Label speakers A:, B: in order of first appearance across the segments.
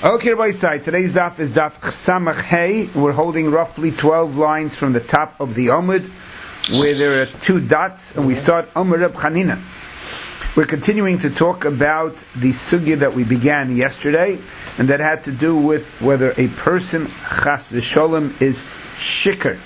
A: Okay, Rabbi Isai, today's daf is daf Samach Hey. We're holding roughly 12 lines from the top of the Omud, where there are two dots, and we start Omer Reb Chanina. We're continuing to talk about the sugya that we began yesterday, and that had to do with whether a person, chas v'sholem, is shikr.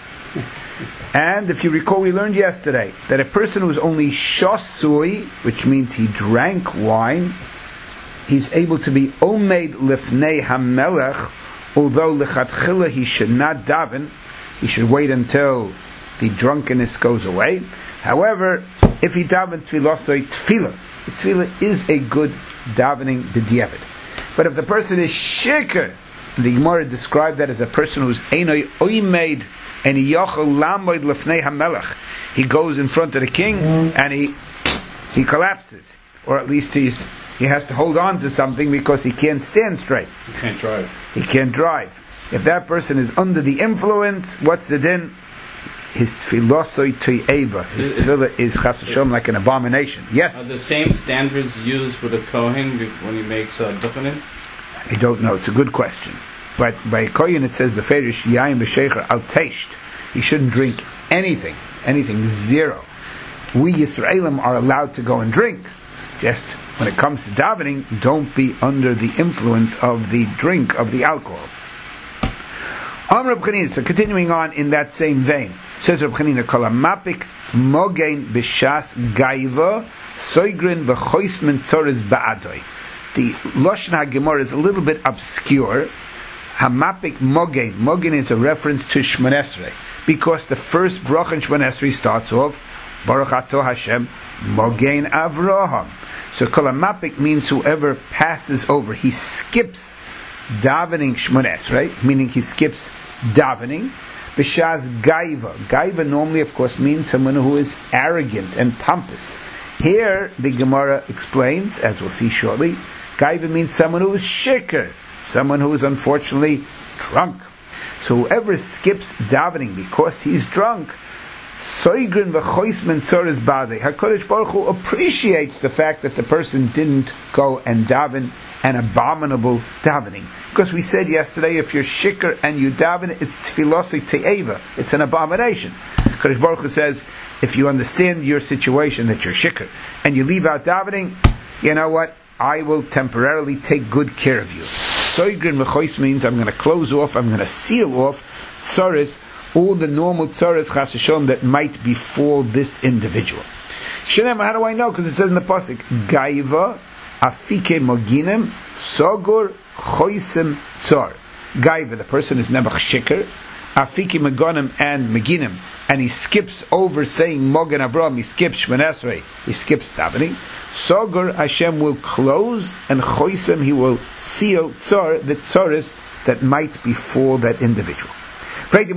A: And if you recall, we learned yesterday that a person who's only shosui, which means he drank wine, he's able to be omeid lifnei hamelech, although lechatchila he should not daven, he should wait until the drunkenness goes away. However, if he daven tefillah, tefillah is a good davening b'diavad. But if the person is shikr, the Gemara described that as a person who's einoi omeid and he yochel lamoid lifnei hamelech, he goes in front of the king and he collapses, or at least he has to hold on to something because he can't stand straight.
B: He can't drive.
A: He can't drive. If that person is under the influence, what's the din? His tefillah to'eva. His tefillah is chas v'sholem like an abomination. Yes?
B: Are the same standards used for the Kohen when he makes duchenin?
A: I don't know. It's a good question. But by Kohen it says, b'ferish yayin b'shecher al teisht. He shouldn't drink anything. Anything. Zero. We Yisraelim are allowed to go and drink. Just when it comes to davening, don't be under the influence of the drink, of the alcohol. Reb Chanina, so continuing on in that same vein, says Reb Chanina, Kol hamapik mogein b'shas gaiva soigrin v'choismen tzores ba'adoi. The Lashon HaGemara is a little bit obscure. Hamapik mogein. Mogein is a reference to Shmoneh Esrei, because the first bracha in Shmoneh Esrei starts off Baruch Atah Hashem mogein Avraham. So Kol hamapik means whoever passes over, he skips davening Shmoneh Esrei, meaning he skips davening. B'shas gaiva. Gaiva normally, of course, means someone who is arrogant and pompous. Here, the Gemara explains, as we'll see shortly, gaiva means someone who is shikr, someone who is unfortunately drunk. So whoever skips davening because he's drunk, Soigrin v'choismen tzores badei. HaKadosh Baruch Hu appreciates the fact that the person didn't go and daven an abominable davening. Because we said yesterday, if you're shikr and you daven, it's tefillah te'eva. It's an abomination. HaKadosh Baruch Hu says, if you understand your situation that you're shikr and you leave out davening, you know what? I will temporarily take good care of you. Soigrin v'chois means I'm going to close off, I'm going to seal off tzores, all the normal tzaras chas v'sholem that might befall this individual. Shneimar, how do I know? Because it says in the pasuk, Gaiva afike moginim sogur choisim tzar. Gaiva, the person is nebach shikr, afike mogonim and meginim, and he skips over saying Mogen Avram, he skips Shmoneh Esrei, he skips davening. Sogur, Hashem will close, and choisim, he will seal tzar, the tzaras that might befall that individual. You've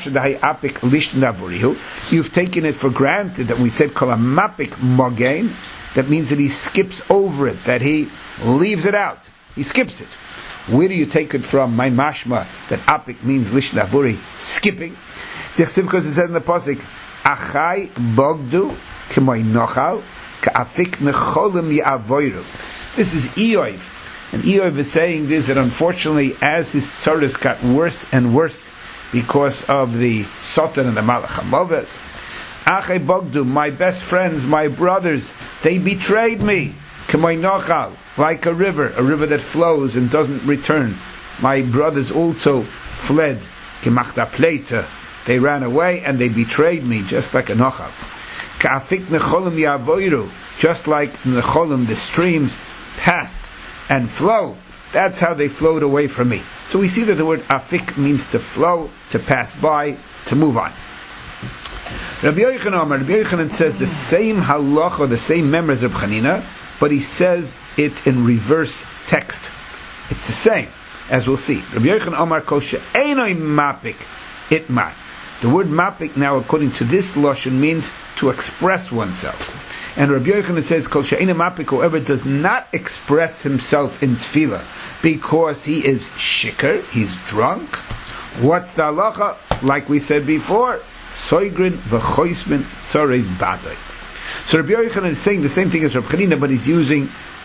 A: taken it for granted that we said Kol hamapik mogein, that means that he skips over it, that he leaves it out, he skips it. Where do you take it from? My mashma that apik means lishna avuri, skipping. Because it says in the pasuk, Achai bogdu k'moy nochal ka'afik necholim ya'avoiru. This is Eoiv, and Eoiv is saying this, that unfortunately as his tzaras got worse and worse because of the Satan and the Malach HaMoves, Achei bogdu, my best friends, my brothers, they betrayed me. K'moy nochal, like a river that flows and doesn't return. My brothers also fled. K'machda pleita, they ran away and they betrayed me, just like a nochal. Ka'afik necholim ya'avoiru, just like necholim, the streams pass and flow. That's how they flowed away from me. So we see that the word afik means to flow, to pass by, to move on. Rabbi Yochanan says the same halacha, the same member as Reb Chanina, but he says it in reverse text. It's the same, as we'll see. Rabbi Yochanan Amar Kol she'enoi mapik itmar. The word mapik now, according to this lashon, means to express oneself. And Rabbi Yochanan says, Kol she'enoi mapik, whoever does not express himself in tefillah, because he is shikr, he's drunk. What's the halacha? Like we said before, soigrin v'choismen tzores badoi. So Rabbi Yochanan is saying the same thing as Rabbi Chanina, but he's using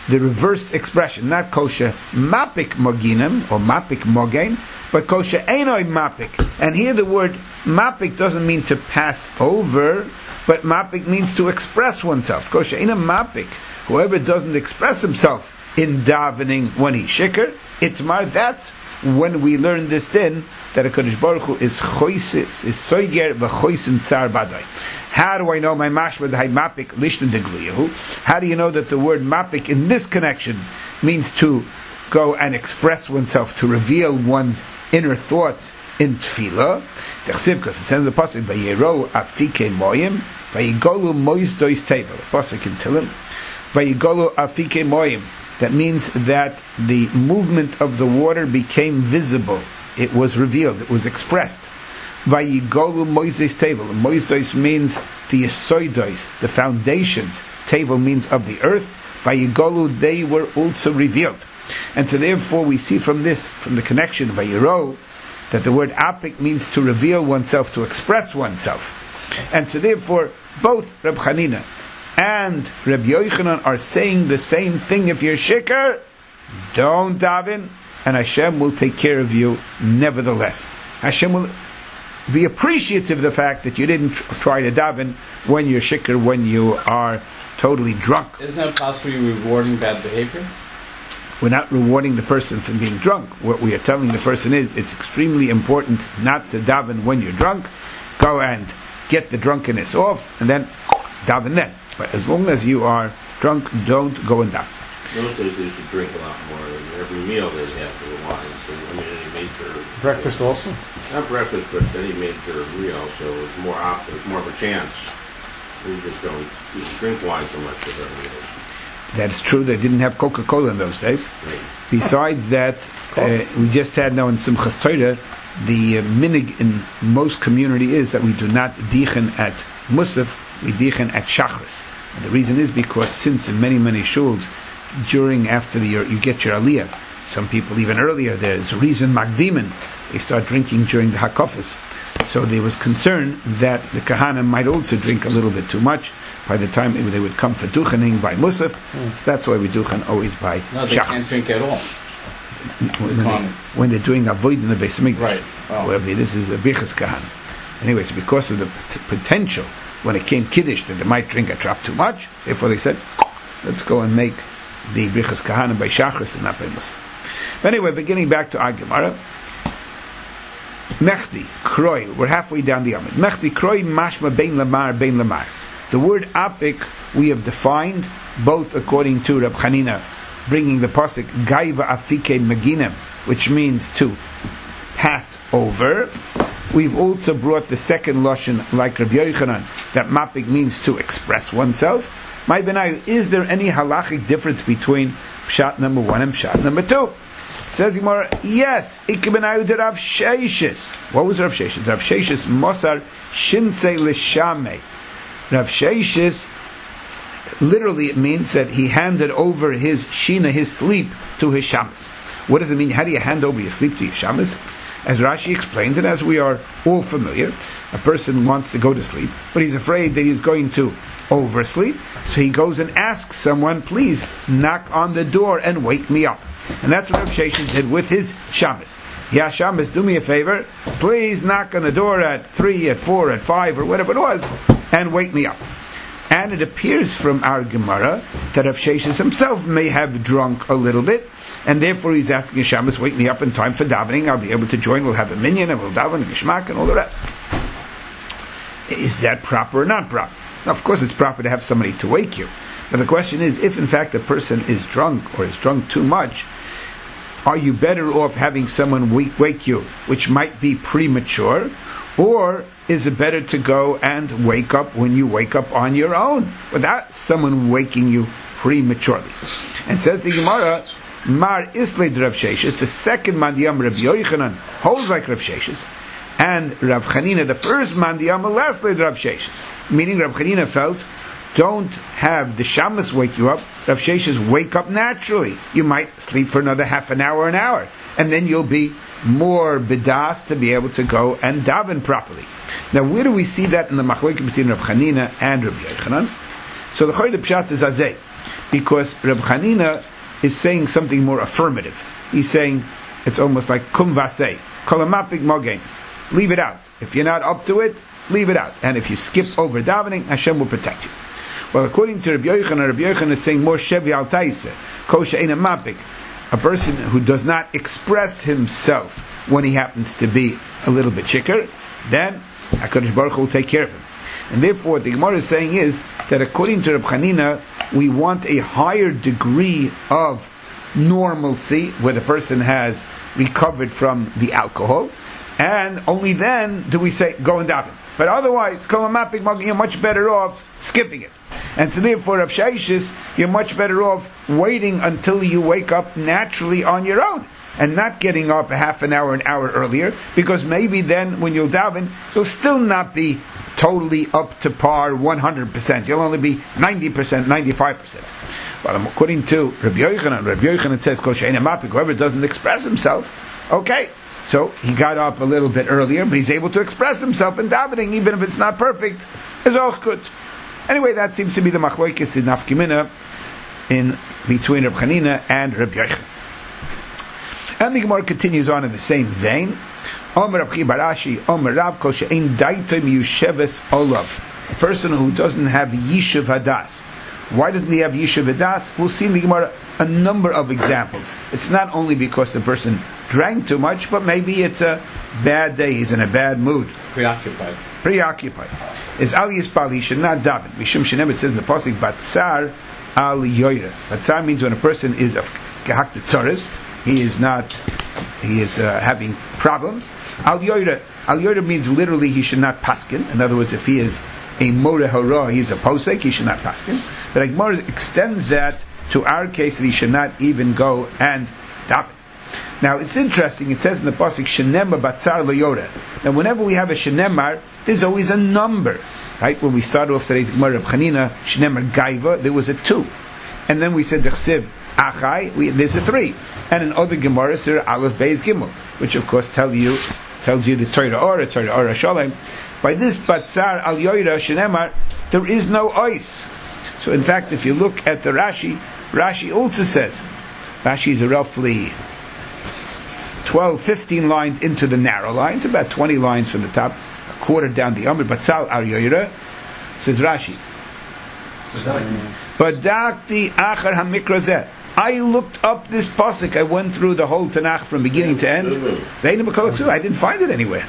A: the reverse expression, not kosher mapik moginim or mapik mogain, but kosher einoi mapik. And here the word mapik doesn't mean to pass over, but mapik means to express oneself. Kosher einoi mapik, whoever doesn't express himself in davening when he's shikr, itmar, that's when we learn this din, that HaKadosh Baruch Hu is choisis, is soiger v'choisim tsar badai. How do I know my mashma d'hai mapik lishnu degliyahu? How do you know that the word mapik in this connection means to go and express oneself, to reveal one's inner thoughts in tefillah? Because it says in the pasuk, vayero afike moyim, vayigolu moizdois teva. The pasuk in Tehillim, vayigolu afike moyim. That means that the movement of the water became visible. It was revealed. It was expressed. Vayigolu moizdois tevel. Moizdois means the yesoidos, the foundations. Tevel means of the earth. Vayigolu, they were also revealed. And so therefore we see from this, from the connection of Vayiro, that the word apik means to reveal oneself, to express oneself. And so therefore both Reb Chanina and Reb Yochanan are saying the same thing. If you're shikr, don't daven, and Hashem will take care of you nevertheless. Hashem will be appreciative of the fact that you didn't try to daven when you're shikr, when you are totally drunk.
B: Isn't it possibly rewarding bad behavior?
A: We're not rewarding the person for being drunk. What we are telling the person is, it's extremely important not to daven when you're drunk. Go and get the drunkenness off, and then daven then. But as long as you are drunk, don't go and daven.
C: Those days they used to drink a lot more. Every meal they have to wine. So, I mean, any major
D: Breakfast also?
C: not breakfast, but any major meal. So it's more of a chance. You just don't drink wine so much with other meals.
A: That is true. They didn't have Coca-Cola in those days.
C: Right.
A: Besides that, we just had now in Simchas Torah, the minig in most community is that we do not dichen at Musaf, we dichen at Shachris. And the reason is because since in many shuls, after you get your aliyah, some people even earlier, there's a reason magdimin, they start drinking during the hakofis. So there was concern that the kahana might also drink a little bit too much by the time they would come for duchening by musaf. So that's why we duchen always by
B: No, they
A: shachris.
B: can't drink at all.
A: When they're doing avoid in the Beis Mikdash.
B: Right. Oh.
A: Wherever this is a birchas kahana. Anyways, because of the potential when it came kiddush that they might drink a drop too much, therefore they said, let's go and make the birchas kahana by shachris and not by musaf. But anyway, beginning back to our Gemara, Mechdi, Kroi, we're halfway down the Amid. Mechdi, Kroi, Mashma, Bein Lamar, Bein Lamar. The word apik we have defined both according to Reb Chanina, bringing the pasuk Gaiva Afike Meginem, which means to pass over. We've also brought the second lashon, like Reb Yochanan, that mapik means to express oneself. My benayu, is there any halachic difference between pshat number 1 and pshat number 2? Says Gemara, yes. Ikbenayu de Rav Sheishis. What was Rav Sheishis? Rav Sheishis Mosar Shinsei Lishamei. Rav Sheishis, literally it means that he handed over his shina, his sleep, to his shamas. What does it mean? How do you hand over your sleep to your shamas? As Rashi explains, and as we are all familiar, a person wants to go to sleep, but he's afraid that he's going to oversleep, so he goes and asks someone, please knock on the door and wake me up. And that's what Rav Sheishis did with his shamas. Yeah, shamas, do me a favor, please knock on the door at 3, at 4, at 5, or whatever it was, and wake me up. And it appears from our Gemara that Rav Sheishis himself may have drunk a little bit, and therefore he's asking his shamas, wake me up in time for davening, I'll be able to join, we'll have a minyan, and we'll daven, and geshmak, and all the rest. Is that proper or not proper? Now, of course it's proper to have somebody to wake you, but the question is, if in fact a person is drunk, or is drunk too much, are you better off having someone wake you, which might be premature, or is it better to go and wake up when you wake up on your own, without someone waking you prematurely? And says the Gemara, Mar Islay Rav Sheishis, the second Mandiyam Rabbi Yochanan holds like Rav Sheishis, and Rav Chanina, the first Mandiyam, lastly Rav Sheishis. Meaning Rav Chanina felt, don't have the shamas wake you up. Rav Sheishis, wake up naturally. You might sleep for another half an hour, and then you'll be more bedas to be able to go and daven properly. Now, where do we see that in the machlokes between Rav Chanina and Rav Yochanan? So the Choyde Pshat is Azeh. because Reb Chanina is saying something more affirmative. He's saying, it's almost like kum vasei, kolamapik mogen. Leave it out. If you're not up to it, leave it out. And if you skip over davening, Hashem will protect you. Well, according to Rabbi Yochanan is saying more shevi al taise, kosha eina mapik, a person who does not express himself when he happens to be a little bit chicker, then HaKadosh Baruch Hu will take care of him. And therefore, what the Gemara is saying is that according to Reb Chanina, we want a higher degree of normalcy where the person has recovered from the alcohol, and only then do we say go and daven. But otherwise, you're much better off skipping it. And so therefore, Rav Shaishis, you're much better off waiting until you wake up naturally on your own, and not getting up a half an hour earlier, because maybe then when you'll daven, you'll still not be totally up to par 100%. You'll only be 90%, 95%. But according to Rabbi Yochanan says, whoever doesn't express himself, okay, so he got up a little bit earlier, but he's able to express himself in davening, even if it's not perfect, is all good. Anyway, that seems to be the machlokes in nafkimina in between Reb Chanina and Rabbi Yochanan. And the Gemara continues on in the same vein. Omer Rav Chi Barashi, Omer Rav Kol she'ein daitem yusheves olav. A person who doesn't have yishuv hadas. Why doesn't he have yishuv hadas? We'll see in the Gemara a number of examples. It's not only because the person drank too much, but maybe it's a bad day, he's in a bad mood.
B: Preoccupied.
A: Is al yispal, he should not daven. Mishum shenem, it says in the pasuk, batzar al yoyre. Batzar means when a person is of gehakt tzoros, he is having problems. Al yoyre means literally he should not paskin. In other words, if he is a more hora, he is a posek, he should not paskin. But Gemara extends that to our case that he should not even go and daven. Now it's interesting, it says in the pasuk, shenemar batzar loyore. Now whenever we have a shenemar, there's always a number. Right? When we started off today's Gemara of Chanina, shenemar gaiva, there was a 2. And then we said the chsiv achai, there's a 3. And in other Gemaras there are aleph beis gimel, which of course tells you the Torah Ora Shalom. By this batzar al yoyra shenemar, there is no ice. So in fact, if you look at the Rashi also says, Rashi is roughly 12-15 lines into the narrow lines, about 20 lines from the top, a quarter down the Amr, batzal al yoyra, says Rashi. Badakti achar hamikrazeh. I looked up this pasuk. I went through the whole Tanakh from beginning to end. I didn't find it anywhere.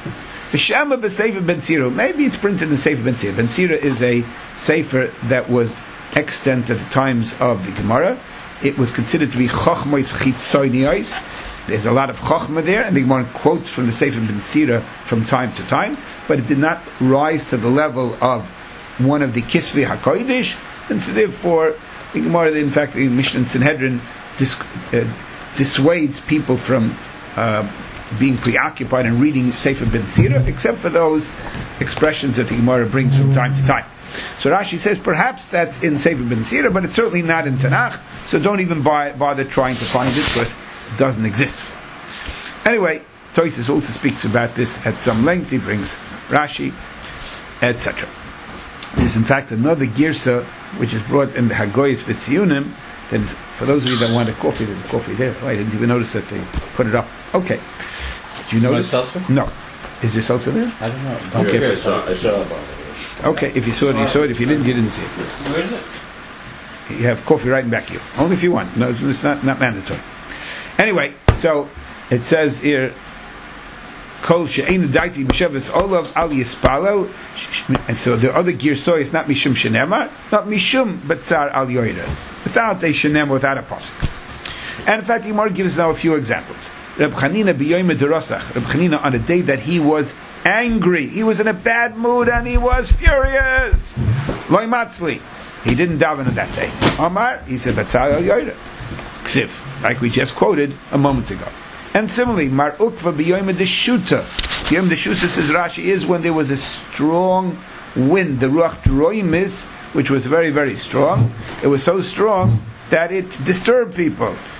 A: Maybe it's printed in Sefer Ben Sira. Ben Sira is a sefer that was extant at the times of the Gemara. It was considered to be chochmos chitzoniyos. There's a lot of chochma there, and the Gemara quotes from the Sefer Ben Sira from time to time, but it did not rise to the level of one of the Kisvei HaKodesh, and so therefore the Gemara, in fact, the Mishnah and Sanhedrin dissuades people from being preoccupied and reading Sefer Ben Sira, except for those expressions that the Gemara brings from time to time. So Rashi says perhaps that's in Sefer Ben Sira, but it's certainly not in Tanakh, so don't even bother trying to find it, because it doesn't exist. Anyway, Tosfos also speaks about this at some length. He brings Rashi, etc. There's in fact another girsa which is brought in the Hagoyis V'Tziyunim. Then, for those of you that want a coffee, there's a coffee there. Oh, I didn't even notice that they put it up. Okay. Did you notice? No. Is there salsa there?
B: I don't know.
A: Okay.
C: I saw it.
A: Okay, if you saw it, you saw it. If you didn't, you didn't see it.
B: Where is it?
A: You have coffee right in back of you. Only if you want. No, it's not mandatory. Anyway, so it says here, Kol she'ein daiti b'sheves olav al yispalel, and so the other girso is not mishum shenemar, not mishum batzar al yoyre, without a shenem, without a pasuk. And in fact, the Gemara gives now a few examples. Reb Chanina b'yoyme derosach, Reb Chanina on a day that he was angry, he was in a bad mood and he was furious. Loy matzli, he didn't daven on that day. Amar, he said batzar al yoyre, ksiv, like we just quoted a moment ago. And similarly, Mar Ukva b'yoyim deshuta. Yom deshuta, says Rashi, is when there was a strong wind. The ruach droimis, which was very, very strong. It was so strong that it disturbed people.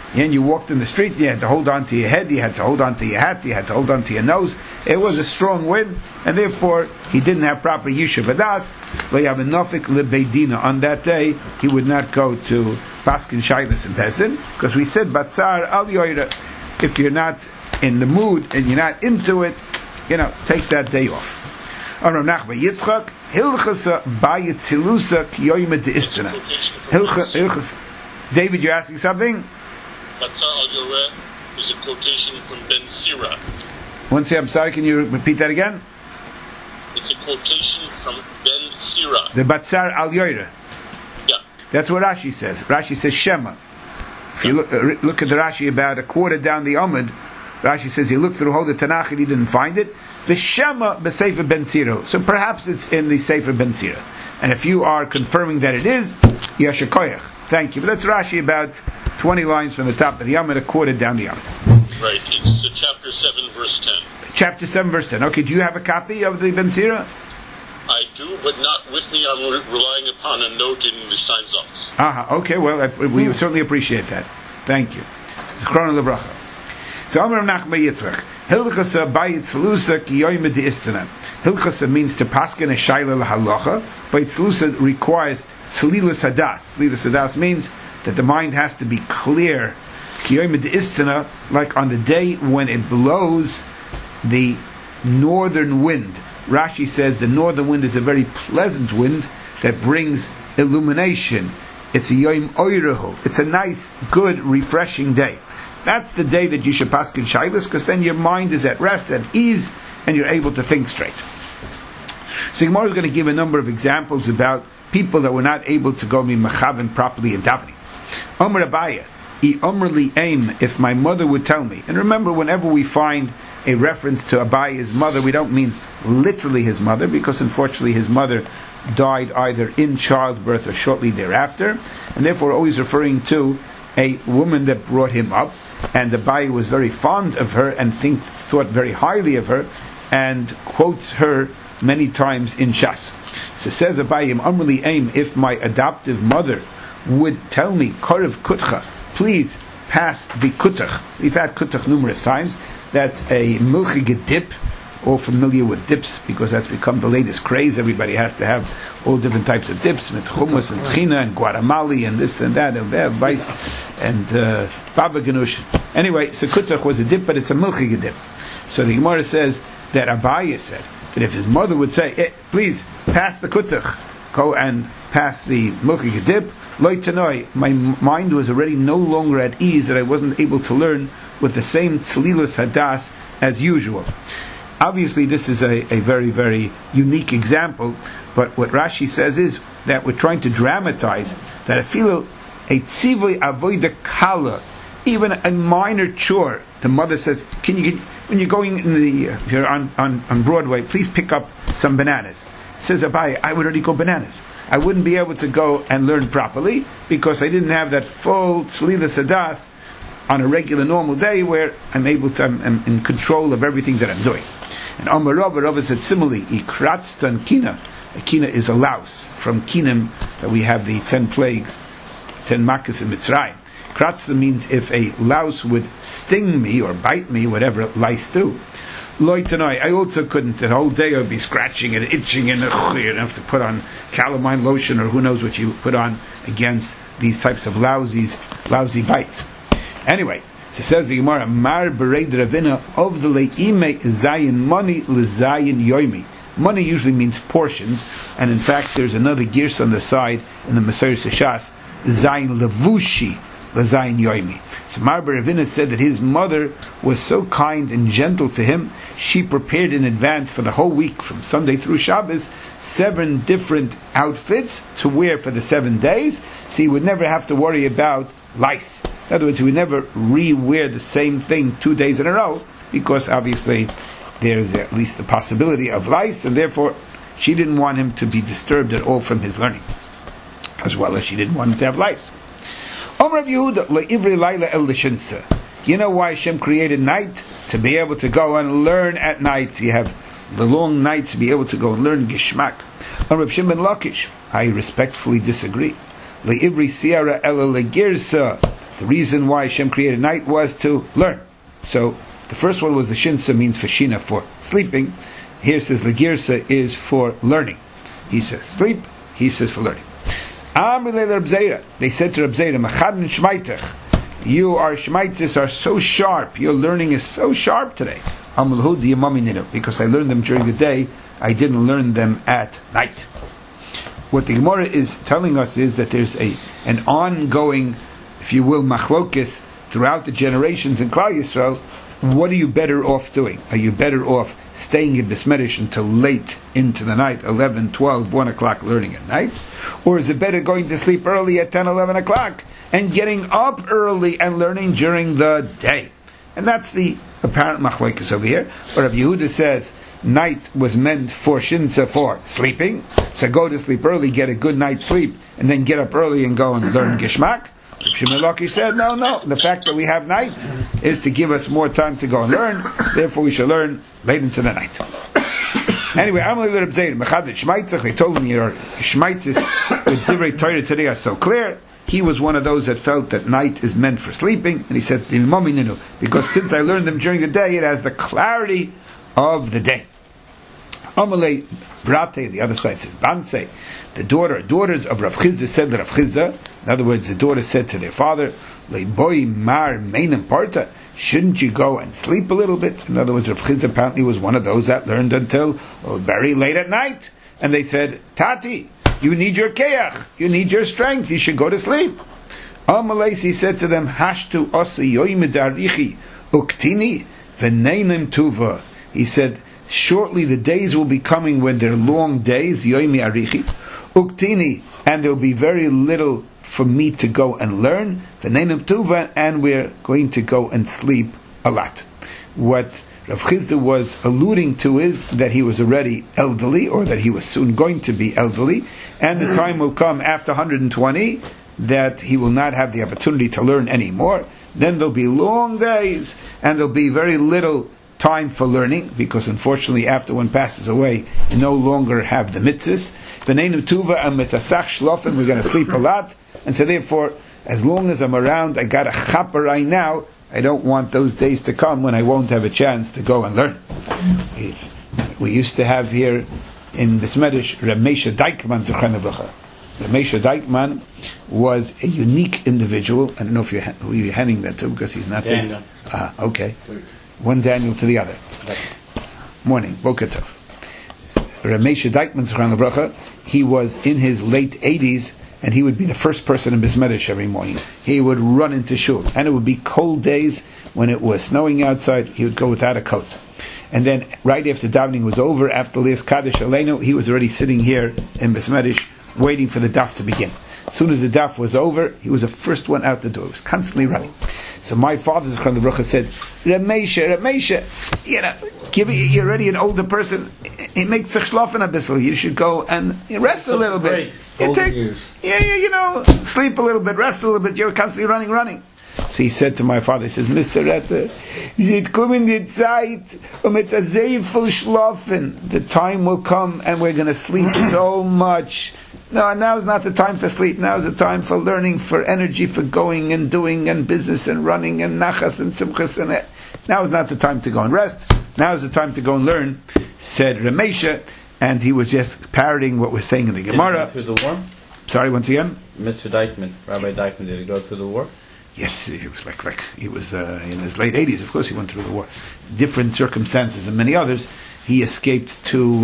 A: And you walked in the street, you had to hold on to your head, you had to hold on to your hat, you had to hold on to your nose. It was a strong wind, and therefore he didn't have proper Yishuv Adas. On that day, he would not go to Paskin Shailas and Pesin, because we said, Batzar al Yoira, if you're not in the mood and you're not into it, take that day off. Yitzchak, Hilchasa Bayitzilusa Kiyoyma de Istana. Hilchas. David, you're asking something?
D: Batzar al Yoreh is a quotation from Ben Sira.
A: One second, I'm sorry, can you repeat that again?
D: It's a quotation from Ben Sira.
A: The Batzar al Yoreh.
D: Yeah.
A: That's what Rashi says. Rashi says Shema. If you look at the Rashi about a quarter down the Amud, Rashi says he looked through all the Tanakh and he didn't find it. The Shema b'Sefer Ben Sira. So perhaps it's in the Sefer Ben Sira. And if you are confirming that it is, Yasher Koyach. Thank you. But that's Rashi about 20 lines from the top of the Amud, a quarter down the Amud.
D: Right. It's chapter 7, verse 10.
A: Chapter 7, verse 10. Okay, do you have a copy of the Ben Sira?
D: I do, but not with me. I'm relying upon a note in the Steinsaltz.
A: Okay, well, we certainly appreciate that. Thank you. Chrono Levracha. So, Amar Nachma Yitzchak. Hilchasa Bayitzlusa Kiyoyme de Istana. Hilchasa means to paskin a shayla lahalacha. Bayitzlusa requires tzlilus hadas. Tzlilus hadas means that the mind has to be clear. Kiyoyme de Istana, like on the day when it blows the northern wind. Rashi says the northern wind is a very pleasant wind that brings illumination. It's a Yom Oirehu. It's a nice, good, refreshing day. That's the day that you should paskin shaylas, because then your mind is at rest, at ease, and you're able to think straight. So Gemara is going to give a number of examples about people that were not able to go mechaven properly in davening. Omer Abaya, Omer li aim, if my mother would tell me. And remember, whenever we find a reference to Abaya's mother, we don't mean literally his mother, because unfortunately his mother died either in childbirth or shortly thereafter, and therefore always referring to a woman that brought him up, and Abaya was very fond of her and thought very highly of her, and quotes her many times in Shas. So says Abayim, Amrli Aim, if my adoptive mother would tell me, Korev Kutcha, please pass the Kutach. We've had Kutach numerous times. That's a milchige dip. All familiar with dips, because that's become the latest craze. Everybody has to have all different types of dips, with hummus and tchina and guaramali and this and that, and vice and baba ganush. Anyway, so kutach was a dip, but it's a milchige dip. So the Gemara says that Abaya said that if his mother would say, please pass the kutach, go and pass the milchige dip, loy tanoi, my mind was already no longer at ease, that I wasn't able to learn with the same tzlilus hadas as usual. Obviously, this is a very, very unique example, but what Rashi says is that we're trying to dramatize that a tzivui avoida kala, even a minor chore. The mother says, when you're going if you're on Broadway, please pick up some bananas. Says Abai, I would already go bananas. I wouldn't be able to go and learn properly because I didn't have that full tzlilas hadas on a regular normal day where I'm in control of everything that I'm doing. And Amar Rava said similarly, Ikratztan Kina. A Kina is a louse from Kinim that we have the 10 plagues, 10 makas in Mitzrayim. Kratztan means if a louse would sting me or bite me, whatever lice do. Loitanoi, I also couldn't. The whole day I would be scratching and itching and you'd have to put on calamine lotion or who knows what you put on against these types of lousy bites. Anyway, it says the Gemara, Mar Bereid Ravina of the Le'ime Zayin money L'Zayin Yoimi. Money usually means portions, and in fact there's another gears on the side in the Maseres Shas, Zayin Levushi L'Zayin Yoimi. So Mar Beravina said that his mother was so kind and gentle to him, she prepared in advance for the whole week, from Sunday through Shabbos, 7 different outfits to wear for the 7 days, so he would never have to worry about lice. In other words, he would never re-wear the same thing 2 days in a row, because obviously there's at least the possibility of lice, and therefore she didn't want him to be disturbed at all from his learning, as well as she didn't want him to have lice. You know why Hashem created night? To be able to go and learn at night. You have the long nights to be able to go and learn Gishmak. Rav Shimon Lakish, I respectfully disagree. The reason why Hashem created night was to learn. So the first one was the Shinsa, means for Shina, for sleeping. Here says the Girsa is for learning. He says sleep, he says for learning. They said to Reb Zera, your shmaitzis are so sharp, your learning is so sharp today. Because I learned them during the day, I didn't learn them at night. What the Gemara is telling us is that there's an ongoing, if you will, machlokis throughout the generations in Klal Yisrael. What are you better off doing? Are you better off staying in Besmerish until late into the night, 11, 12, 1 o'clock learning at night? Or is it better going to sleep early at 10, 11 o'clock and getting up early and learning during the day? And that's the apparent machlokes over here. But Rav Yehuda says night was meant for shinsa, for sleeping. So go to sleep early, get a good night's sleep, and then get up early and go and learn Gishmak. Shimon Lakish said, no, the fact that we have nights is to give us more time to go and learn, therefore we shall learn late into the night. Anyway, they told him your Shmaitzis with Divrei Torah today are so clear. He was one of those that felt that night is meant for sleeping, and he said, because since I learned them during the day, it has the clarity of the day. Amalei Brate, the other side says, Banse, the daughters of Rav Chizda said to Rav Chizda, in other words, the daughters said to their father, Leiboy Mar Meinam Parta, shouldn't you go and sleep a little bit? In other words, Rav Chizda apparently was one of those that learned until very late at night. And they said, Tati, you need your keach, you need your strength, you should go to sleep. Amalei said to them, Hashtu Osi Yoim Darichi Uktini Veneinim Tuva. He said, shortly the days will be coming when they're long days, Yoimi Arichi, Uktini, and there will be very little for me to go and learn, V'neinam Tuva, and we're going to go and sleep a lot. What Rav Chizda was alluding to is that he was already elderly, or that he was soon going to be elderly, and the time will come after 120 that he will not have the opportunity to learn anymore. Then there'll be long days, and there'll be very little time for learning, because unfortunately after one passes away, you no longer have the mitzvahs. V'neinam Tuva and metasach shlofen, we're going to sleep a lot, and so therefore, as long as I'm around, I got a chapper right now, I don't want those days to come when I won't have a chance to go and learn. We used to have here in Besmerish Reb Meisha Dykman Zechron Lebracha. Reb Meisha Dykman was a unique individual. I don't know if who you're handing that to, because he's not
B: Daniel.
A: there. Okay. One Daniel to the other.
B: Yes.
A: Morning. Boker Tov. Reb Meisha Dykman Zechron Lebracha, he was in his late 80s, and he would be the first person in Besmerish every morning. He would run into shul, and it would be cold days when it was snowing outside. He would go without a coat, and then right after davening was over, after Lias Kaddish Aleinu, he was already sitting here in Besmerish waiting for the daf to begin. As soon as the daf was over, he was the first one out the door. He was constantly running. So my father Zechron Lebracha said, Reb Meisha, you're already an older person. It makes sich schlafen a bissel. You should go and rest a little bit. Sleep a little bit, rest a little bit. You're constantly running. So he said to my father, he says, Mr. Retter, zit kommen die Zeit, mit a zeifel schlafen. The time will come and we're going to sleep so much. No, now is not the time for sleep. Now is the time for learning, for energy, for going and doing and business and running and nachas and simchas. And now is not the time to go and rest. Now is the time to go and learn, said Ramesha, and he was just parroting what we're saying in the Gemara.
B: Did he go through the war?
A: Sorry, once again?
B: Mr. Dykman, Rabbi Dykman, did he go through the war?
A: Yes, he was like he was in his late 80s. Of course, he went through the war. Different circumstances than many others. He escaped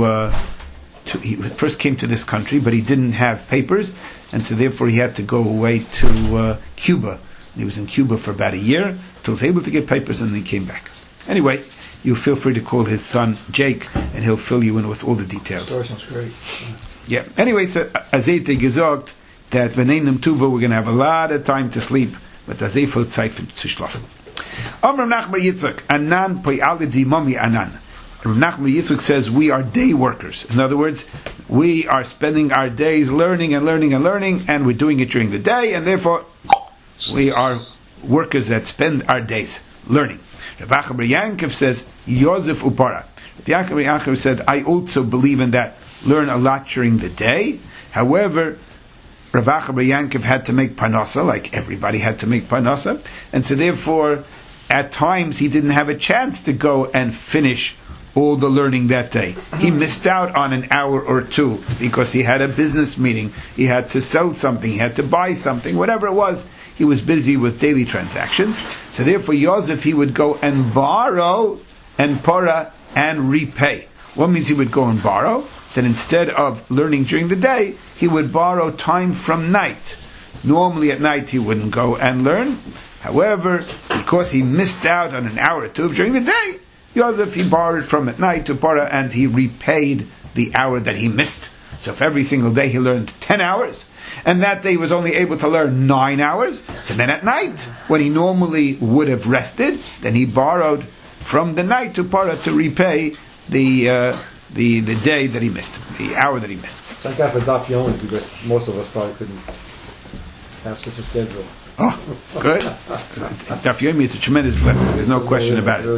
A: he first came to this country, but he didn't have papers, and so therefore he had to go away to Cuba. He was in Cuba for about a year until he was able to get papers, and then he came back. Anyway, you feel free to call his son Jake, and he'll fill you in with all the details.
E: Story sounds great.
A: Yeah. Anyway, so Azete gesagt that V'neinam Tuva, we're going to have a lot of time to sleep, but Azefel Zeit zu schlafen. Amr Nachbar Yitzchak, Anan poi alle di mami Anan. Nachbar Yitzchak says we are day workers. In other words, we are spending our days learning, and we're doing it during the day, and therefore we are workers that spend our days learning. Rav Achabar Yankov says Yosef Upara. Rav Yankov said, I also believe in that. Learn a lot during the day. However, Rav Acha bar Yankov had to make parnasa, like everybody had to make parnasa, and so therefore, at times he didn't have a chance to go and finish all the learning that day. He missed out on an hour or two because he had a business meeting, he had to sell something, he had to buy something, whatever it was, he was busy with daily transactions. So therefore Yosef, he would go and borrow and para and repay. What means he would go and borrow? That instead of learning during the day, he would borrow time from night. Normally at night he wouldn't go and learn. However, because he missed out on an hour or two during the day, Yosef, he borrowed from at night to para, and he repaid the hour that he missed. So if every single day he learned 10 hours, and that day he was only able to learn 9 hours, so then at night, when he normally would have rested, then he borrowed from the night to para to repay the day that he missed, the hour that he missed.
E: Thank God for Daf Yomi, because most of us probably couldn't have such a schedule.
A: Oh, good. Daf Yomi is a tremendous blessing. There's no question about it.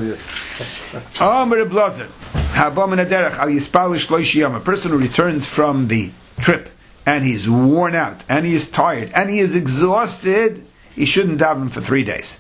A: A person who returns from the trip and he's worn out and he is tired and he is exhausted, he shouldn't daven for 3 days.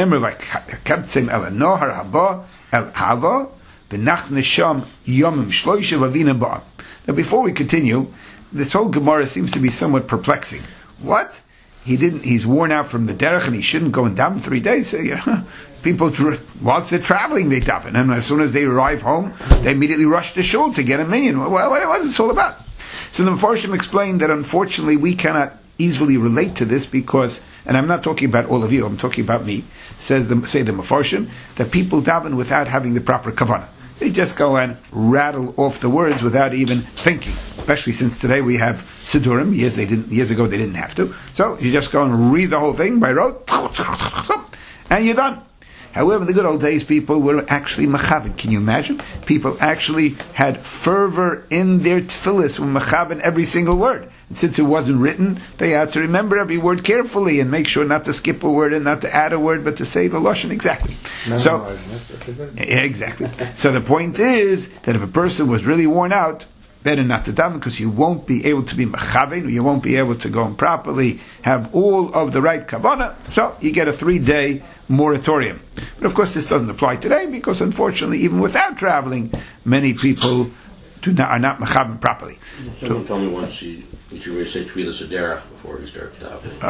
A: Now before we continue, this whole Gemara seems to be somewhat perplexing. What? He's worn out from the derech and he shouldn't go and daven 3 days? People, whilst they're traveling, they daven. And as soon as they arrive home, they immediately rush to shul to get a minyan. What is this all about? So the Mefarshim explained that unfortunately we cannot easily relate to this because, and I'm not talking about all of you, I'm talking about me, say the Mefarshim, that people daven without having the proper kavanah. They just go and rattle off the words without even thinking. Especially since today we have Sidurim. Years ago they didn't have to. So you just go and read the whole thing by rote, and you're done. However, in the good old days, people were actually mechaven. Can you imagine? People actually had fervor in their tefillis, were mechaven every single word. And since it wasn't written, they had to remember every word carefully and make sure not to skip a word and not to add a word, but to say the lashon exactly. Exactly. So the point is that if a person was really worn out, better not to daven, because you won't be able to be mechaven, you won't be able to go and properly have all of the right kavanah. So you get a 3-day moratorium. But of course, this doesn't apply today because, unfortunately, even without traveling, many people are not mechaven properly.
C: Someone told me once you should really say Tfilas Haderech before you start davening.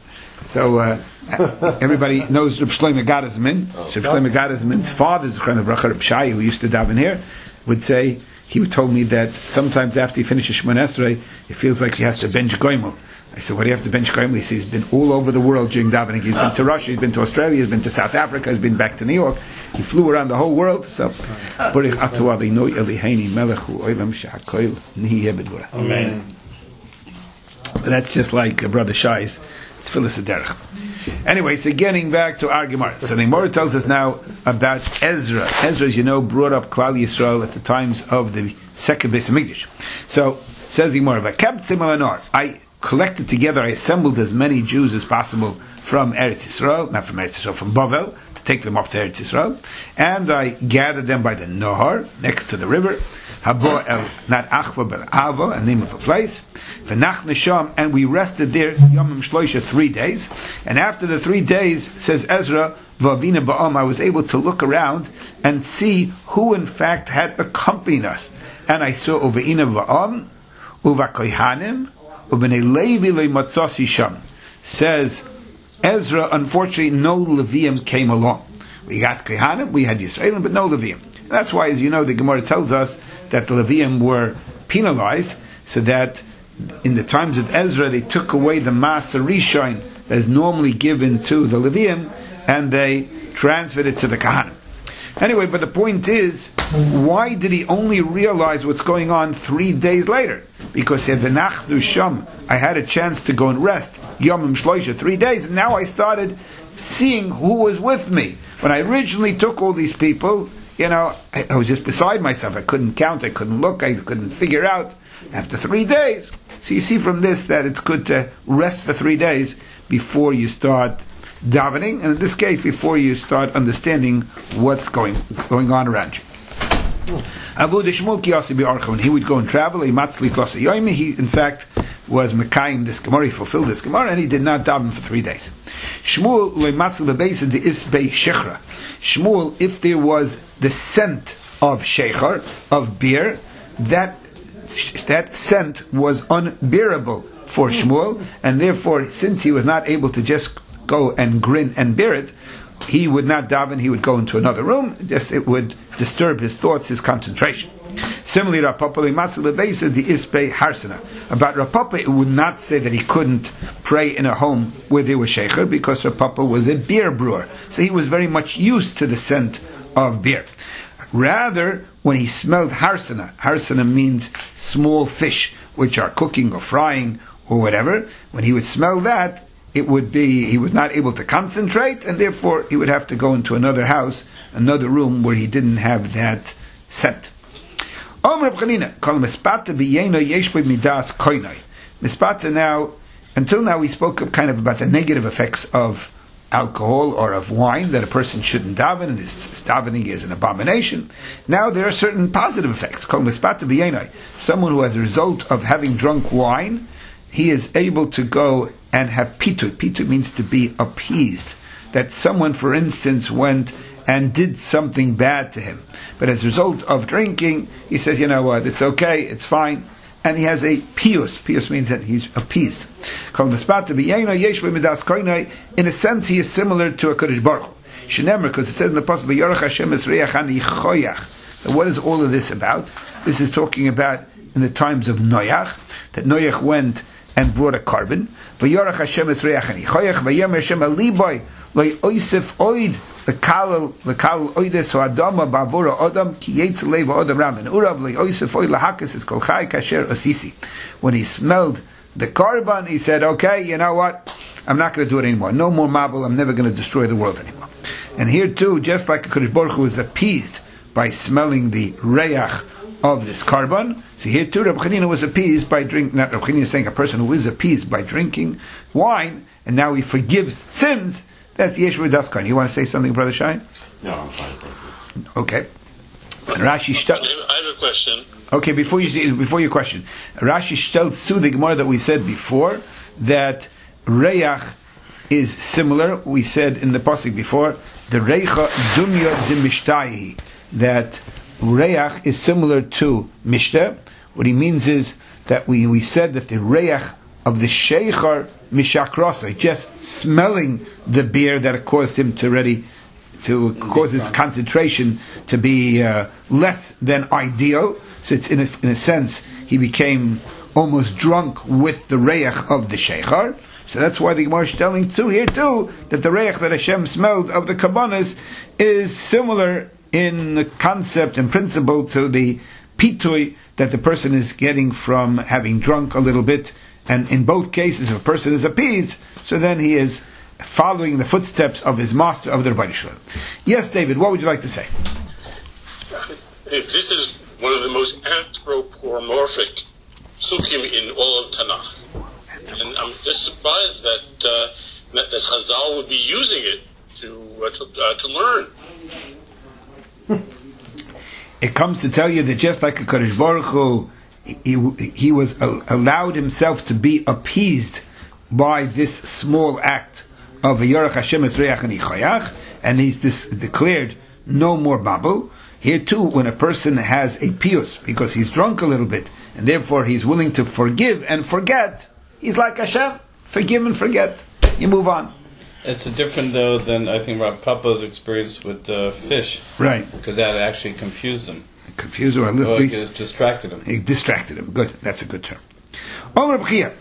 A: Everybody knows Reb Shlomo Gadazman. So Reb Shlomo Gadazman's father, Zechron Livracha, Reb Shai, who used to daven here, would say, he told me that sometimes after he finishes Shemona Esrei, he feels like he has to bench goimel. I said, what do you have to bench goimel? He says, he's been all over the world during davening. He's been to Russia, he's been to Australia, he's been to South Africa, he's been back to New York. He flew around the whole world. So,
B: Amen.
A: That's just like Brother Shai's Tfilas Haderech. Anyway, so getting back to our Gemara. So the Gemara tells us now about Ezra. Ezra, as you know, brought up Klal Yisrael at the times of the second Beis Hamikdash. So, says the Gemara, I collected together, I assembled as many Jews as possible from Eretz Yisrael, not from Eretz Yisrael, from Bavel, to take them up to Eretz Yisrael, and I gathered them by the Nohar, next to the river, Habo El, not Achva, but Ava, a name of a place, V'nach Nesham, and we rested there, Yomim Shloisha, 3 days, and after the 3 days, says Ezra, V'avina Ba'am, I was able to look around and see who in fact had accompanied us, and I saw Uve'ina Ba'am, Uva Kohanim, Ubnei Levi Le'matzasi Sham. Says Ezra, unfortunately, no Levium came along. We got Kohanim, we had Yisraelim, but no Levium. That's why, as you know, the Gemara tells us that the Levium were penalized, so that in the times of Ezra, they took away the Ma'aser Rishon that is normally given to the Levium, and they transferred it to the Kohanim. Anyway, but the point is, why did he only realize what's going on 3 days later? Because I had a chance to go and rest, Yomim Shloisha, 3 days, and now I started seeing who was with me. When I originally took all these people, I was just beside myself. I couldn't count, I couldn't look, I couldn't figure out. After 3 days, so you see from this that it's good to rest for 3 days before you start davening, and in this case, before you start understanding what's going on around you. When he would go and travel, he in fact was Mekayim this Gemara, he fulfilled this Gemara, and he did not daven for 3 days. Shmuel loimatzil bebeis de isbei shechra. Shmuel, if there was the scent of shechar, of beer, that scent was unbearable for Shmuel, and therefore, since he was not able to just go and grin and bear it, he would not daven, he would go into another room, just it would disturb his thoughts, his concentration. Similarly, Rav Papa le'matzil bebeis de isbei harsana. About Rav Papa, it would not say that he couldn't pray in a home where there was shechar, because Rav Papa was a beer brewer, so he was very much used to the scent of beer. Rather, when he smelled harsana means small fish which are cooking or frying or whatever, when he would smell that, it would be, he was not able to concentrate, and therefore he would have to go into another house, another room where he didn't have that scent. Mispata now, until now we spoke kind of about the negative effects of alcohol or of wine, that a person shouldn't daven, and his davening is an abomination. Now there are certain positive effects. Someone who, as a result of having drunk wine, he is able to go and have pitu. Pitu means to be appeased. That someone, for instance, went and did something bad to him, but as a result of drinking, he says, you know what, it's okay, it's fine, and he has a pius. Pius means that he's appeased. In a sense, he is similar to a Kodesh Baruch Hu. Because it says in the Pasuk, what is all of this about? This is talking about in the times of Noach, that Noach went and brought a carbon. When he smelled the carbon, he said, okay, you know what, I'm not going to do it anymore. No more mabul, I'm never going to destroy the world anymore. And here too, just like a Kodesh Baruch Hu is appeased by smelling the reyach of this carbon, so here too Reb Chanina was appeased by drinking, not Reb Chanina is saying a person who is appeased by drinking wine, and now he forgives sins, that's Yesh V'Daskain. You want to say something, Brother Shai?
C: No, I'm fine.
A: Okay. Rashi
D: I have a question.
A: Okay, before your question, Rashi stellt to the Gemara that we said before, that Reyach is similar. We said in the pasuk before, the Reicha Dunya de Mishtahi, that Reyach is similar to Mishtah. What he means is that we said that the Reyach of the Sheikhar Mishakrasa, just smelling the beer, that it caused him to cause his concentration to be less than ideal. So it's in a sense, he became almost drunk with the reyach of the sheikhar. So that's why the Gemara is telling too here too, that the reyach that Hashem smelled of the kabbanis is similar in concept and principle to the pitui that the person is getting from having drunk a little bit. And in both cases, if a person is appeased, so then he is following the footsteps of his master, of the Rebbeinu Shalom. Yes, David, what would you like to say?
D: If this is one of the most anthropomorphic sukkim in all of Tanakh, and I'm just surprised that Chazal would be using it to learn.
A: It comes to tell you that just like a Kodesh Baruch Hu, he was allowed himself to be appeased by this small act of Yorach Hashem Esreach and Ichayach, and he's declared no more babel. Here too, when a person has a pius, because he's drunk a little bit, and therefore he's willing to forgive and forget, he's like Hashem, forgive and forget. You move on.
B: It's different though than I think Rav Papa's experience with fish,
A: right?
B: Because that actually confused him.
A: Confused or at least
B: it distracted him.
A: It distracted him. Good, that's a good term. A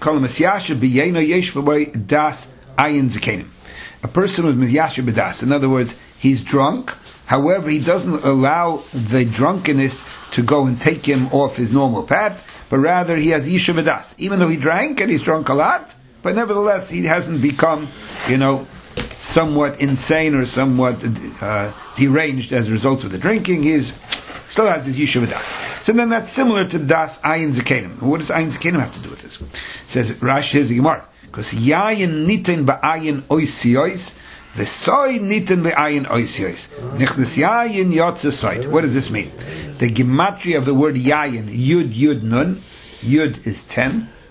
A: person with misyasher b'das. In other words, he's drunk. However, he doesn't allow the drunkenness to go and take him off his normal path, but rather he has yishuv b'das. Even though he drank and he's drunk a lot, but nevertheless he hasn't become, somewhat insane or somewhat deranged as a result of the drinking. He still has his yishuv b'das. So then that's similar to das ayin zekanim. What does ayin zekanim have to do with this? It says Rashi, here's the Gemara. Because yayin nitin ba'ayin oisiyos, v'soy nitin ba'ayin oisiyos. Nichnas yayin yotze soid. What does this mean? The gematria of the word yayin, yud nun. Yud is 10,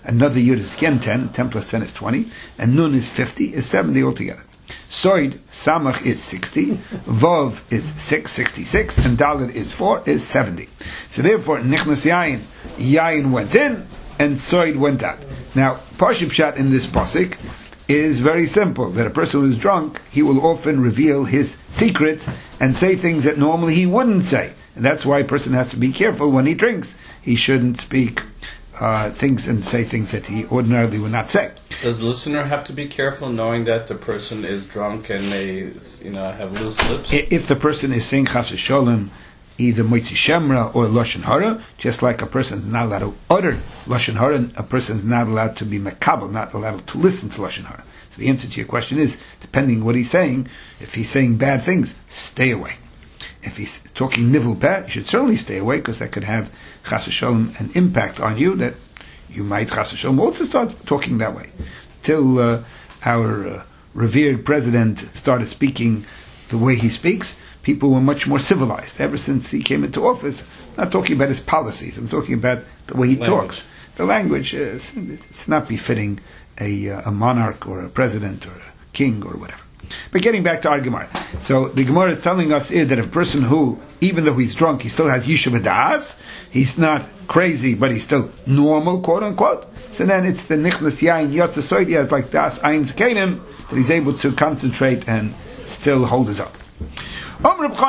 A: Another Yud is again 10. 10 plus 10 is 20. And Nun is 50, is 70 altogether. Soid, Samach is 60. Vav is 6, 66. And Dalet is 4, is 70. So therefore, Nichnas Yayin, Yayin went in, and Soid went out. Now, Pashut Pshat in this pasuk is very simple, that a person who is drunk, he will often reveal his secrets and say things that normally he wouldn't say. And that's why a person has to be careful when he drinks. He shouldn't speak things and say things that he ordinarily would not say.
B: Does the listener have to be careful knowing that the person is drunk and may, have loose lips?
A: If the person is saying Chas v'Sholem, either Moitzi Shemra or Lashon Hara, just like a person is not allowed to utter Lashon Hara, a person is not allowed to be Mekabel, not allowed to listen to Lashon Hara. So the answer to your question is, depending what he's saying, if he's saying bad things, stay away. If he's talking nivel peh, you should certainly stay away, because that could have Chas v'Sholem an impact on you, that you might Chas v'Sholem also start talking that way. Till our revered president started speaking the way he speaks, people were much more civilized. Ever since he came into office, I'm not talking about his policies, I'm talking about the way he talks. The language, it's not befitting a monarch or a president or a king or whatever. But getting back to our Gemara. So the Gemara is telling us here that a person who, even though he's drunk, he still has Yishuv Das, he's not crazy, but he's still normal, quote unquote. So then it's the Nichnas Yain Yotze Soid, he has like Das Ein Zkenim, that he's able to concentrate and still hold his up. The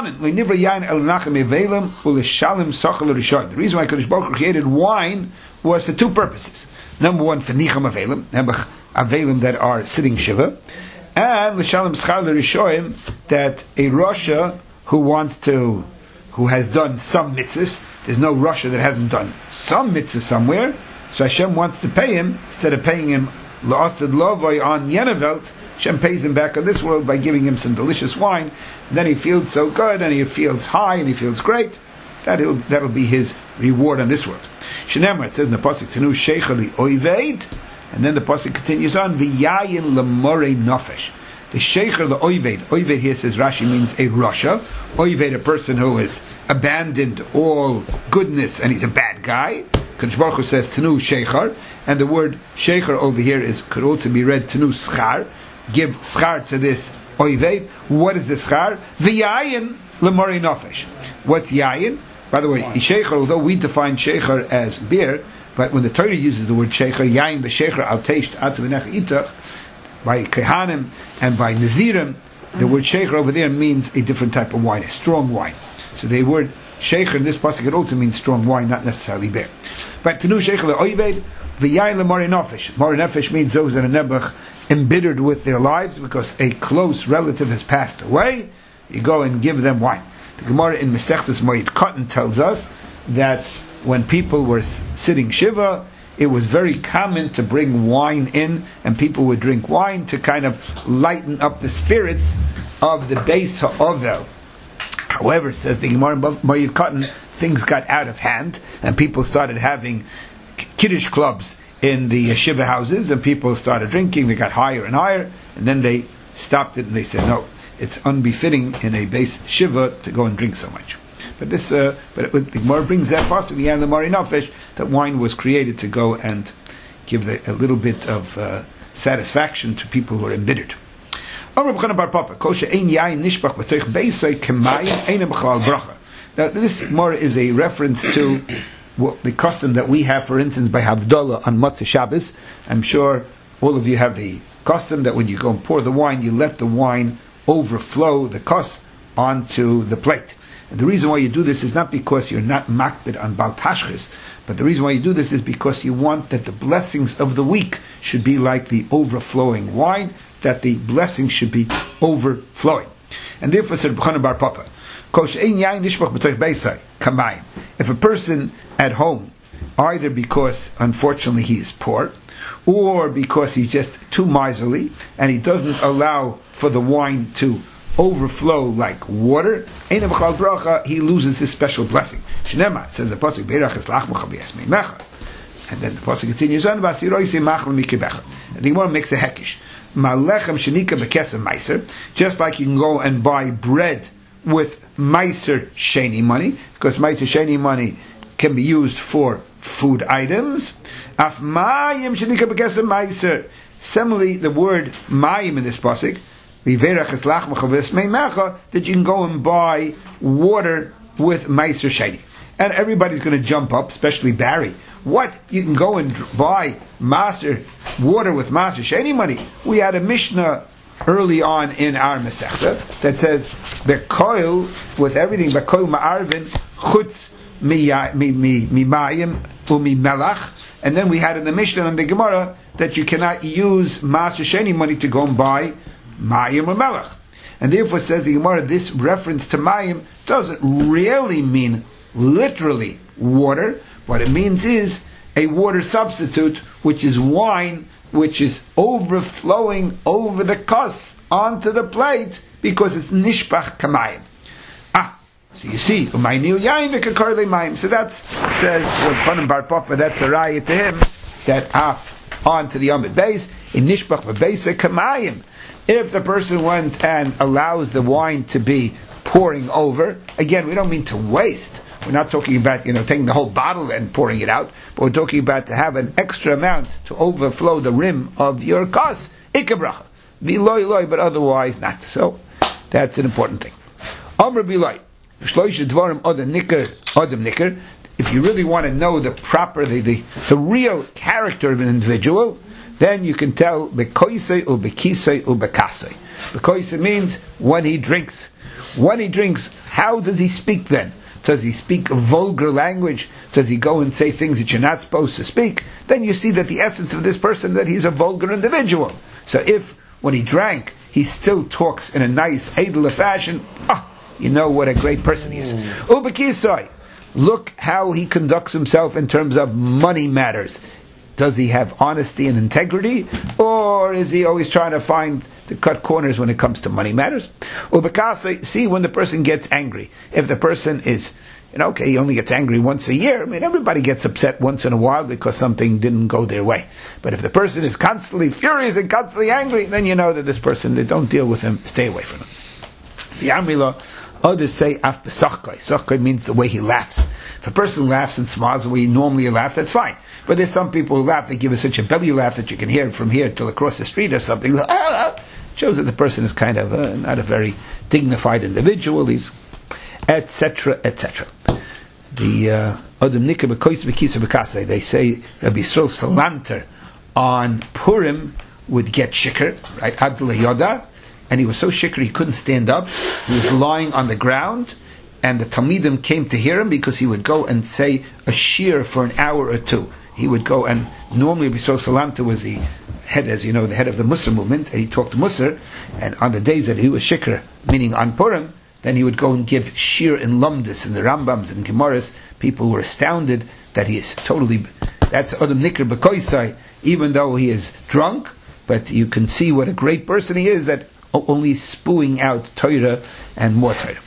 A: reason why Kadosh Baruch Hu created wine was for two purposes. Number one, for Nicham Avelim that are sitting Shiva, and L'Shalem Schar L'Rishoim, that a Rasha who has done some mitzvahs, there's no Rasha that hasn't done some mitzvahs somewhere, so Hashem wants to pay him, instead of paying him L'Asad Lovoi on Yenavelt, Hashem pays him back on this world by giving him some delicious wine, and then he feels so good, and he feels high, and he feels great. That'll be his reward on this world. Shenemar, it says in the pasuk, Tenu Sheicha Li Oiveid, and then the pasuk continues on, V'yayin L'morei Nofesh. The Sheicha Li Oiveid here says Rashi means a Rasha. Oiveid, a person who has abandoned all goodness, and he's a bad guy. Kadosh Baruch Hu says Tenu Sheichar, and the word Sheichar over here could also be read Tenu Schar. Give schar to this oived. What is the schar? V'yayin l'morei nofesh. What's yayin? By the way, sheicher, although we define sheicher as beer, but when the Torah uses the word sheicher, yayin v'sheicher al teisht atu v'nech itach, by kehanim and by nazirim, the word sheicher over there means a different type of wine, a strong wine. So the word sheicher in this pasuk, it also means strong wine, not necessarily beer. But tenu sheicher le'oived, v'yayin l'morei nofesh. Morei nofesh means those that are nebuch, embittered with their lives because a close relative has passed away. You go and give them wine. The Gemara in Masechtas Moed Katan tells us that when people were sitting Shiva, it was very common to bring wine in, and people would drink wine to kind of lighten up the spirits of the Beis HaOvel. However, says the Gemara in Moed Katan, things got out of hand, and people started having Kiddush clubs in the Shiva houses, and people started drinking. They got higher and higher, and then they stopped it and they said, no, it's unbefitting in a base Shiva to go and drink so much. But this, the Gemara brings that pasuk, the Mari Nafesh, that wine was created to go and give a little bit of satisfaction to people who are embittered. Now this Gemara is a reference to the custom that we have, for instance, by Havdalah on Motzei Shabbos. I'm sure all of you have the custom that when you go and pour the wine, you let the wine overflow the kos onto the plate. And the reason why you do this is not because you're not makbid on Bal Tashchis, but the reason why you do this is because you want that the blessings of the week should be like the overflowing wine, that the blessings should be overflowing. And therefore said B'chana Bar Papa, if a person at home, either because unfortunately he is poor, or because he's just too miserly and he doesn't allow for the wine to overflow like water, he loses this special blessing. Shnema says the pasuk, and then the pasuk continues on, and the Gemara makes a hekish. Just like you can go and buy bread with Meiser Sheni money, because Meiser Sheni money can be used for food items. Af mayim shenika b'kesem meiser. Similarly, the word mayim in this pasuk, that you can go and buy water with meiser sheni. And everybody's going to jump up, especially Barry. What? You can go and buy water with maser sheni money? We had a Mishnah early on in our Masechta that says bekoil with everything, bekoil ma'arvin chutz mi mayim umi melach. And then we had in the Mishnah and the Gemara that you cannot use maser sheni money to go and buy mayim or melach. And therefore says the Gemara, this reference to mayim doesn't really mean literally water. What it means is a water substitute, which is wine, which is overflowing over the kos onto the plate because it's nishpach kamayim. So you see, so that says Chanan Bar Papa, that's a raya to him that af on to the Amid Beis in nishpach bebeisa kamayim. If the person went and allows the wine to be pouring over, again, we don't mean to waste. We're not talking about, taking the whole bottle and pouring it out, but we're talking about to have an extra amount to overflow the rim of your kos. Ikabracha. V'loi loi, but otherwise not. So, that's an important thing. Amr b'loi. Shloisha dvarim odem nicker. If you really want to know the proper, the real character of an individual, then you can tell bekoisei u bekisei u bekasei. Bekoisei means when he drinks. When he drinks, how does he speak then? Does he speak vulgar language? Does he go and say things that you're not supposed to speak? Then you see that the essence of this person, that he's a vulgar individual. So if, when he drank, he still talks in a nice, edel fashion, you know what a great person he is. Ubekisoi, look how he conducts himself in terms of money matters. Does he have honesty and integrity? Or is he always trying to cut corners when it comes to money matters? Ubekasei, see when the person gets angry. If the person is, he only gets angry once a year. Everybody gets upset once in a while because something didn't go their way. But if the person is constantly furious and constantly angry, then you know that this person, they don't deal with him, stay away from him. The Amrila, others say af b'sachkoi. Sachkoi means the way he laughs. If a person laughs and smiles the way he normally laughs, that's fine. But there's some people who laugh, they give us such a belly laugh that you can hear it from here till across the street or something. Shows that the person is kind of not a very dignified individual. He's etc. etc. The Adam Nikah B'Kois B'Kisa B'Kasei, they say Rabbi Yisrael Salanter on Purim would get shikr, right? Abdullah Yoda, and he was so shikr he couldn't stand up. He was lying on the ground, and the Talmidim came to hear him because he would go and say a shir for an hour or two. He would go, and normally Rabbi Yisrael Salanter was the head, as you know, the head of the Musar movement, and he talked to Musar, and on the days that he was shikr, meaning on Purim, then he would go and give shir in Lumdis, in the Rambams and Gemaras. People were astounded that he is totally, that's Adam Nikr B'Koisai, even though he is drunk, but you can see what a great person he is, that only spewing out Torah and more Torah.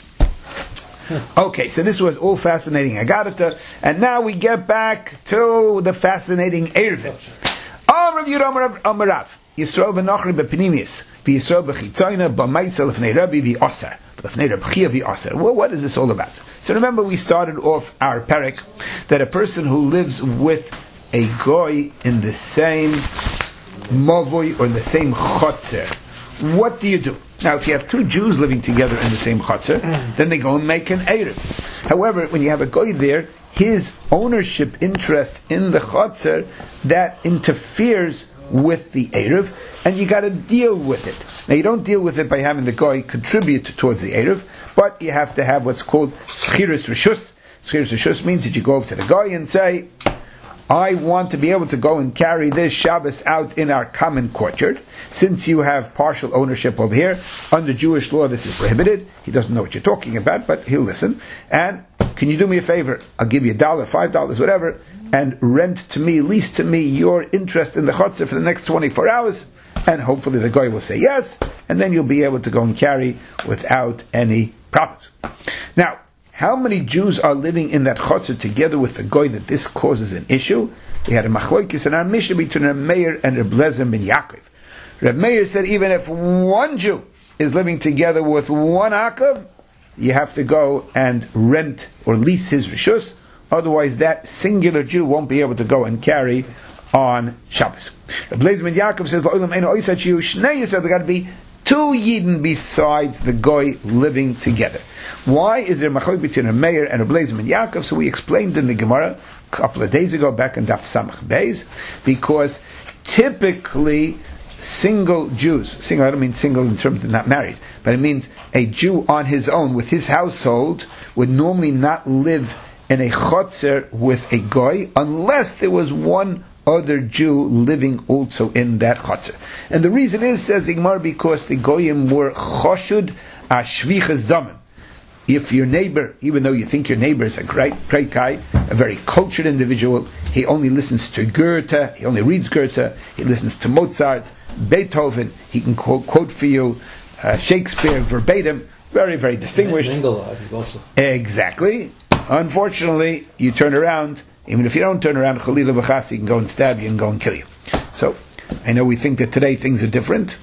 A: Okay, so this was all fascinating Agadata, and now we get back to the fascinating Erevin. Rav Yudam Amarav Yisrael v'Nochri b'Pnimius v'Yisrael b'Chitzoyna b'Maisel l'fnei Rabbi v'Oser l'fnei Rabbi Chia v'Oser. Well, what is this all about? So remember, we started off our parak that a person who lives with a goy in the same movoy or in the same chotzer, what do you do? Now, if you have two Jews living together in the same chotzer, then they go and make an erev. However, when you have a goy there, his ownership interest in the chotzer, that interferes with the erev, and you got to deal with it. Now, you don't deal with it by having the goy contribute towards the erev, but you have to have what's called schiras rishus. Schiras rishus means that you go over to the goy and say, I want to be able to go and carry this Shabbos out in our common courtyard. Since you have partial ownership over here, under Jewish law this is prohibited. He doesn't know what you're talking about, but he'll listen. And can you do me a favor? I'll give you $1, $5, whatever, and rent to me, lease to me your interest in the chutzner for the next 24 hours. And hopefully the guy will say yes, and then you'll be able to go and carry without any problems. Now, how many Jews are living in that chutzner together with the goy that this causes an issue? We had a machlokes in our Mishnah between Reb Meir and Reb Lezer ben Yaakov. Reb Meir said even if one Jew is living together with one Akav, you have to go and rent or lease his rishus, Otherwise, that singular Jew won't be able to go and carry on Shabbos. Rabbi Eliezer ben Yaakov says, there got to be two Yidden besides the Goy living together. Why is there machlok between a Meir and Rabbi Eliezer ben Yaakov? So we explained in the Gemara a couple of days ago, back in Daf Samach Beis, because typically single Jews, single, I don't mean single in terms of not married, but it means a Jew on his own with his household would normally not live in a chotzer with a Goy unless there was one other Jew living also in that chotzer. And the reason is, says Igmar, because the Goyim were choshud ashvichas damim. If your neighbor, even though you think your neighbor is a great guy, a very cultured individual, he only listens to Goethe, he only reads Goethe, he listens to Mozart, Beethoven, he can quote for you Shakespeare verbatim, very, very distinguished.
E: Also.
A: Exactly. Unfortunately, you turn around, even if you don't turn around, Chalila B'chas, he can go and stab you and go and kill you. So, I know we think that today things are different.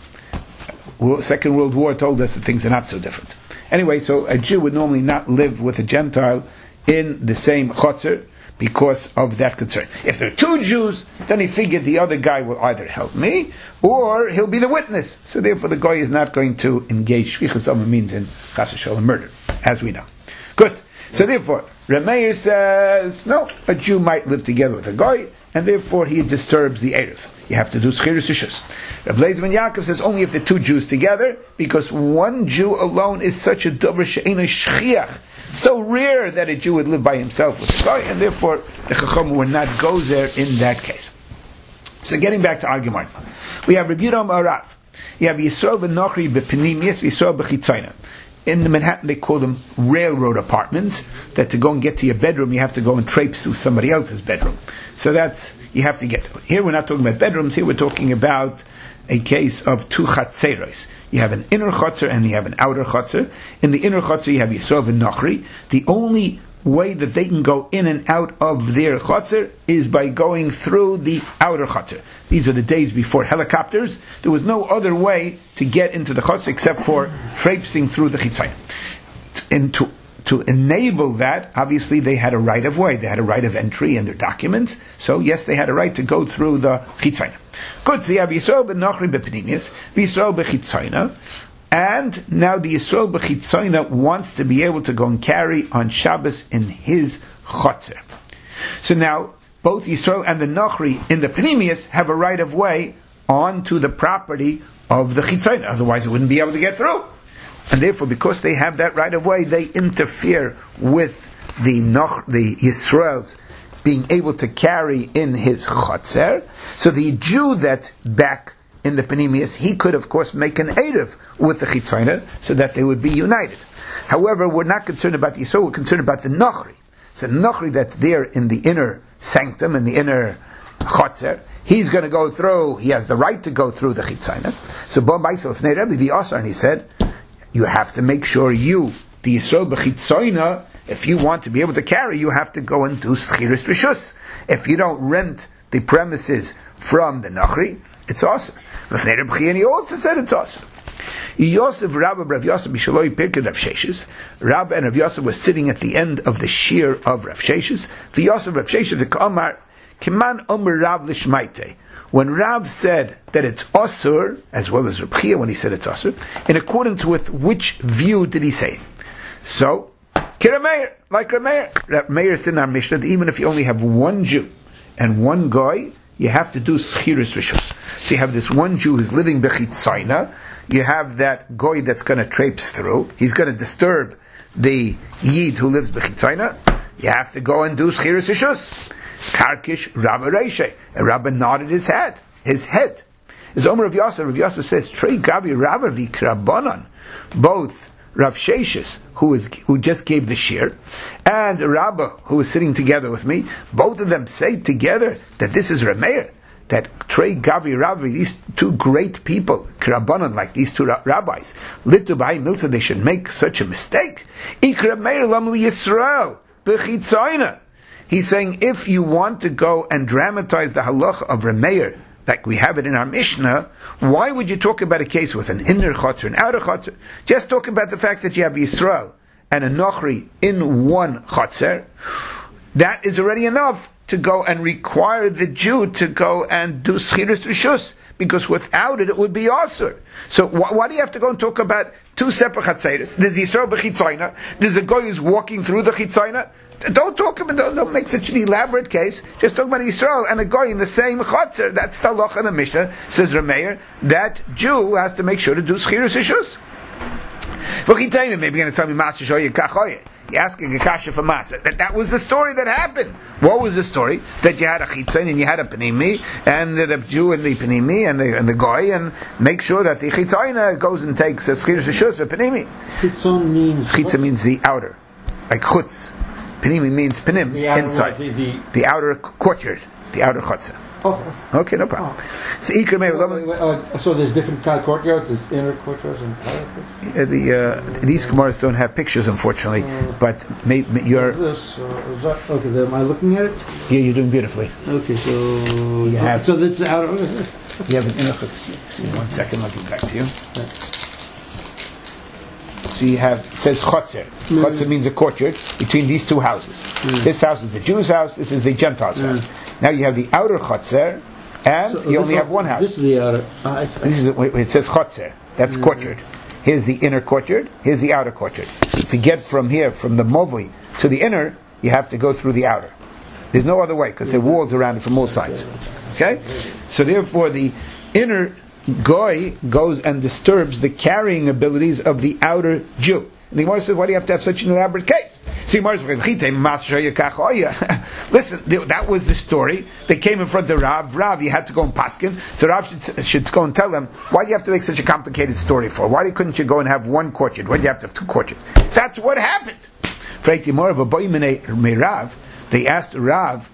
A: Second World War told us that things are not so different. Anyway, so a Jew would normally not live with a Gentile in the same chotzer because of that concern. If there are two Jews, then he figured the other guy will either help me or he'll be the witness. So therefore the guy is not going to engage. Shvichas Damim means in Chas v'Shalom murder, as we know. Good. So therefore, Rameir says, no, a Jew might live together with a guy, and therefore he disturbs the Erev. You have to do Schirus Rishus. Rabbi Eliezer ben Yaakov says only if the two Jews together, because one Jew alone is such a davar she'eino shchiach, so rare that a Jew would live by himself with a guy, and therefore the Chacham would not go there in that case. So getting back to argument, we have Rabbi Yehuda Arav. You have Yisrael ben Nochri b'Pnimius, Yisrael b'Chitzayna. In Manhattan, they call them railroad apartments, that to go and get to your bedroom, you have to go and traipse through somebody else's bedroom. So that's, you have to get. Here we're not talking about bedrooms, here we're talking about a case of two chatzeros. You have an inner chotzer and you have an outer chotzer. In the inner chotzer you have Yisrael and Nochri. The only way that they can go in and out of their chotzer is by going through the outer chotzer. These are the days before helicopters. There was no other way to get into the chotzer except for traipsing through the chitzayim. And to enable that, obviously they had a right of way. They had a right of entry in their documents. So yes, they had a right to go through the chitzayim. Good. So you have Yisrael b'Nochri b'Pnimius, Yisrael b'Chitzayna, and now the Yisrael b'Chitzayna wants to be able to go and carry on Shabbos in his chotzer. So now both Yisrael and the Nochri in the Pnimius have a right of way onto the property of the Chitzayna. Otherwise, it wouldn't be able to get through. And therefore, because they have that right of way, they interfere with the Yisrael's being able to carry in his chotzer. So the Jew that's back in the Pnimius, he could of course make an Erev with the Chitzayna so that they would be united. However, we're not concerned about the Yisrael, we're concerned about the Nochri. So the Nochri that's there in the inner sanctum, in the inner chotzer, he's going to go through, he has the right to go through the Chitzayna. So Bo Maisel Fnei Rebbe V'Asar, and he said, you have to make sure you, the Yisrael b'Chitzayna, if you want to be able to carry, you have to go and do Schirus Rishus. If you don't rent the premises from the Nochri, it's awesome. V'Fnei Rebbe Chia, and he also said it's awesome. Yosef Rabba Rav Yosef Bishaloi Pirkei Rav Sheshes. Rabba and Rav Yosef was sitting at the end of the shir of Rav Sheshes. V'Yosef Rav Sheshes the Kamar Kiman Omer Rav Lishmaite. When Rav said that it's Asur, as well as Reb Chia when he said it's Asur, in accordance with which view did he say? So, Kirameir, like Rameir. Meir said in our Mishnah that even if you only have one Jew and one Goy, you have to do Schirus Rishus. So you have this one Jew who's living Bechitzayna, you have that Goy that's going to traipse through, he's going to disturb the Yid who lives Bechitzayna, you have to go and do Schirus Rishus. Karkish Rabba Reishe. And Rabba nodded his head. As Omer Rav Yosef says, Trei Gavi Rabba V'Krabanan. Both Rav Sheshes, who just gave the shir, and Rabba, who is sitting together with me, both of them say together that this is Rameir, that Trei Gavi Rabba, these two great people, Krabanan, like these two rabbis, Litu B'Hai Milsa, they should make such a mistake. Ikra Meir Lam Li Yisrael B'Chitzayna. He's saying, if you want to go and dramatize the halacha of Rameir, like we have it in our Mishnah, why would you talk about a case with an inner chotzer and outer chotzer? Just talk about the fact that you have Yisrael and a Nochri in one chotzer. that is already enough to go and require the Jew to go and do Schiris Rishus, because without it, it would be Asur. So why do you have to go and talk about two separate Chatzeres? There's Yisrael b'Chitzaina, there's a guy who's walking through the Chitzaina. Don't talk about, don't make such an elaborate case. Just talk about Yisrael and a guy in the same Chatzer. That's the Halacha and the Mishnah, says Rameir. That Jew has to make sure to do Schiris Rishus. Maybe you're going to tell me, Master Shoye Kachoye. You're asking a kasha for Masa. That was the story that happened. What was the story? That you had a Chitzain and you had a Panimi, and the Jew and the Panimi and the Goy, and make sure that the Chitzain goes and takes a Schiris Rishus or Panimi. Chitzon means the outer. Like Chutz. Panimi means Panim, inside. The outer courtyard. The outer Chutza. Okay, no problem. So
E: there's different kind of courtyards. There's inner courtyards and outer courtyards.
A: These Gemaras don't have pictures, unfortunately. But you're.
E: Okay, am I looking at it?
A: Yeah, you're doing beautifully.
E: Okay, so
A: you have.
E: So that's the outer.
A: You have an inner. 1 second, I'll get back to you. So you have, it says Chotzer. Chotzer means a courtyard between these two houses. This house is the Jew's house, this is the Gentile's house. Now you have the outer Chotzer, and you only have one house.
E: This is the outer.
A: This is it says Chotzer. That's courtyard. Here's the inner courtyard, here's the outer courtyard. To get from here, from the Movli to the inner, you have to go through the outer. There's no other way, because there are walls around it from all sides. Okay? So therefore the inner Goy goes and disturbs the carrying abilities of the outer Jew. And the Gemara says, why do you have to have such an elaborate case? See, listen, that was the story. They came in front of Rav. Rav, you had to go and paskin. So Rav should go and tell them, why do you have to make such a complicated story for? Why couldn't you go and have one courtyard? Why do you have to have two courtyards? That's what happened. They asked Rav,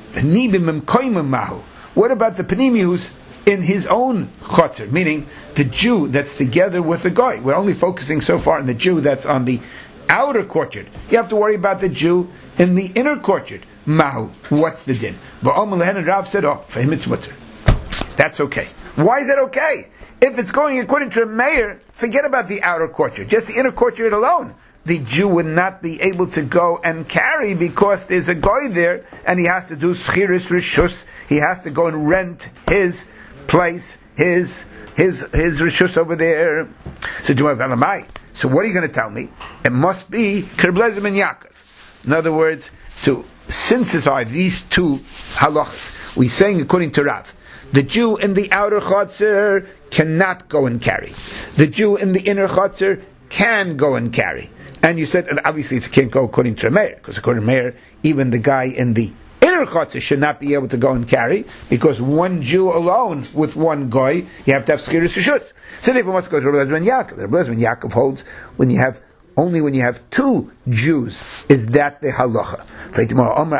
A: what about the Panimi who's in his own chotzer, meaning the Jew that's together with the guy? We're only focusing so far on the Jew that's on the outer courtyard. You have to worry about the Jew in the inner courtyard. Mahu, what's the din? But and Rav said, oh, for him it's mutter. That's okay. Why is that okay? If it's going according to a mayor, forget about the outer courtyard, just the inner courtyard alone. The Jew would not be able to go and carry because there's a guy there and he has to do schiris rishus. He has to go and rent his place, his rishus over there. So what are you going to tell me? It must be Kerblezer and Yaakov. In other words, to synthesize these two halachas, we're saying according to Rav, the Jew in the outer chotzer cannot go and carry. The Jew in the inner chotzer can go and carry. And you said, and obviously it can't go according to Meir, because according to Meir, even the guy in the inner chotzer should not be able to go and carry, because one Jew alone with one goy, you have to have schiris rishus. So therefore, must go to Rebbe Lezer ben Yaakov. Rebbe Lezer ben Yaakov holds when you have two Jews is that the halacha. Rebbe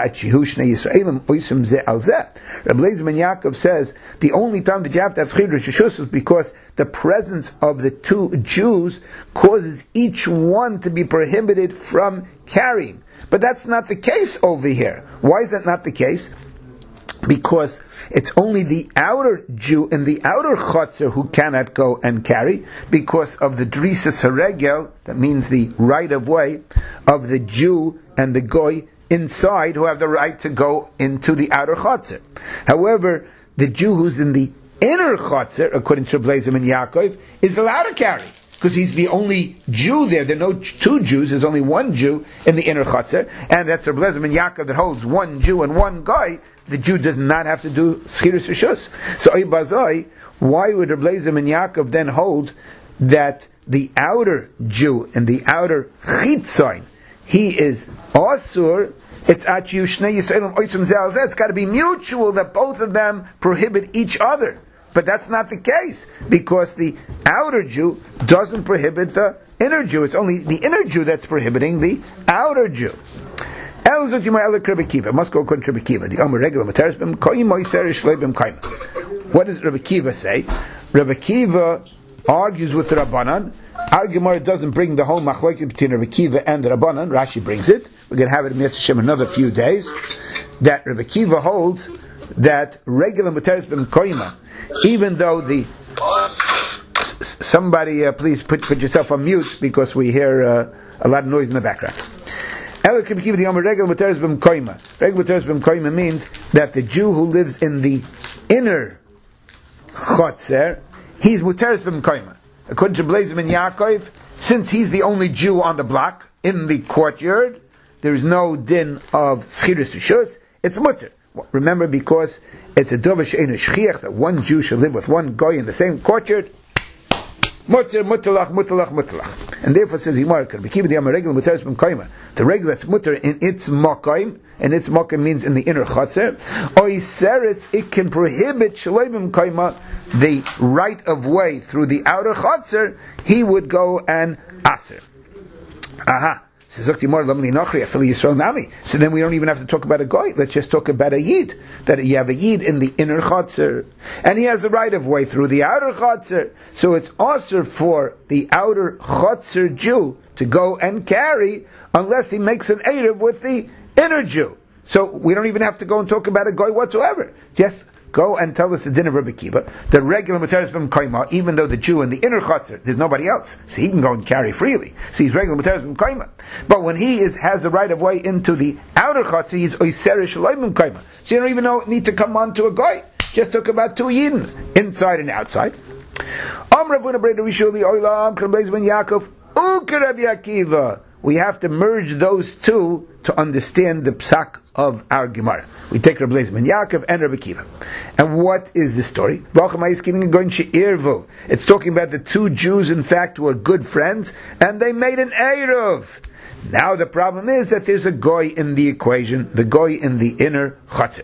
A: Lezer ben Yaakov says the only time that you have to have schiris rishus is because the presence of the two Jews causes each one to be prohibited from carrying. But that's not the case over here. Why is that not the case? Because it's only the outer Jew in the outer chotzer who cannot go and carry because of the drisas haregel, that means the right of way of the Jew and the goy inside who have the right to go into the outer chotzer. However, the Jew who's in the inner chotzer, according to Rebbe Lezer ben Yaakov, is allowed to carry, because he's the only Jew there. There are no two Jews. There's only one Jew in the inner chotzer, and that's Rebbe Lezer ben Yaakov that holds one Jew and one guy. The Jew does not have to do schiris rishus. So, why would Rebbe Lezer ben Yaakov then hold that the outer Jew and the outer chitzain, he is asur? It's got to be mutual, that both of them prohibit each other. But that's not the case, because the outer Jew doesn't prohibit the inner Jew. It's only the inner Jew that's prohibiting the outer Jew. Must go according to Rebbe Kiva. What does Rebbe Kiva say? Rebbe Kiva argues with the Rabbanan. Our Gemara doesn't bring the whole machlokes between Rebbe Kiva and the Rabbanan. Rashi brings it. We're going to have it in Mitzvah Shem another few days. That Rebbe Kiva holds that regular Muteris b'Mkoyima, even though the somebody please put yourself on mute because we hear a lot of noise in the background. Ela Rabbi Akiva the Omer Regel Muteres B'Mkoima. Regel Muteres B'Mkoima means that the Jew who lives in the inner chotzer, he's Muteres B'Mkoima. According to Blazim and Yaakov, since he's the only Jew on the block in the courtyard, there is no din of Schiris Rishus. It's mutter. Remember, because it's a dover she'einu shchiach that one Jew should live with one goy in the same courtyard. Mutter, mutalach, mutalach, mutalach. And therefore says Gemara, the regular that's mutter in its mokaim, and its mokaim means in the inner chotzer. Oiseris, it can prohibit shleimim kaima, the right of way through the outer chotzer. He would go and aser. Aha. So then we don't even have to talk about a goy. Let's just talk about a yid. That you have a yid in the inner chotzer, and he has the right of way through the outer chotzer. So it's also for the outer chotzer Jew to go and carry, unless he makes an eruv with the inner Jew. So we don't even have to go and talk about a goy whatsoever. Just go and tell us the din of Rabbi Akiva, the regular Muteres B'Mkoima, even though the Jew in the inner chotzer, there's nobody else, so he can go and carry freely. So he's regular Muteres B'Mkoima. But when he has the right of way into the outer chotzer, he's Oiserish Shalom B'Mkoima. So you don't even need to come on to a guy. Just talk about two yidden, inside and outside. We have to merge those two to understand the psak of our Gemara. We take Rabbi Eliezer ben Yaakov and Rabbi Akiva. And what is the story? It's talking about the two Jews, in fact, were good friends, and they made an eruv. Now the problem is that there's a goy in the equation, the goy in the inner chotzer.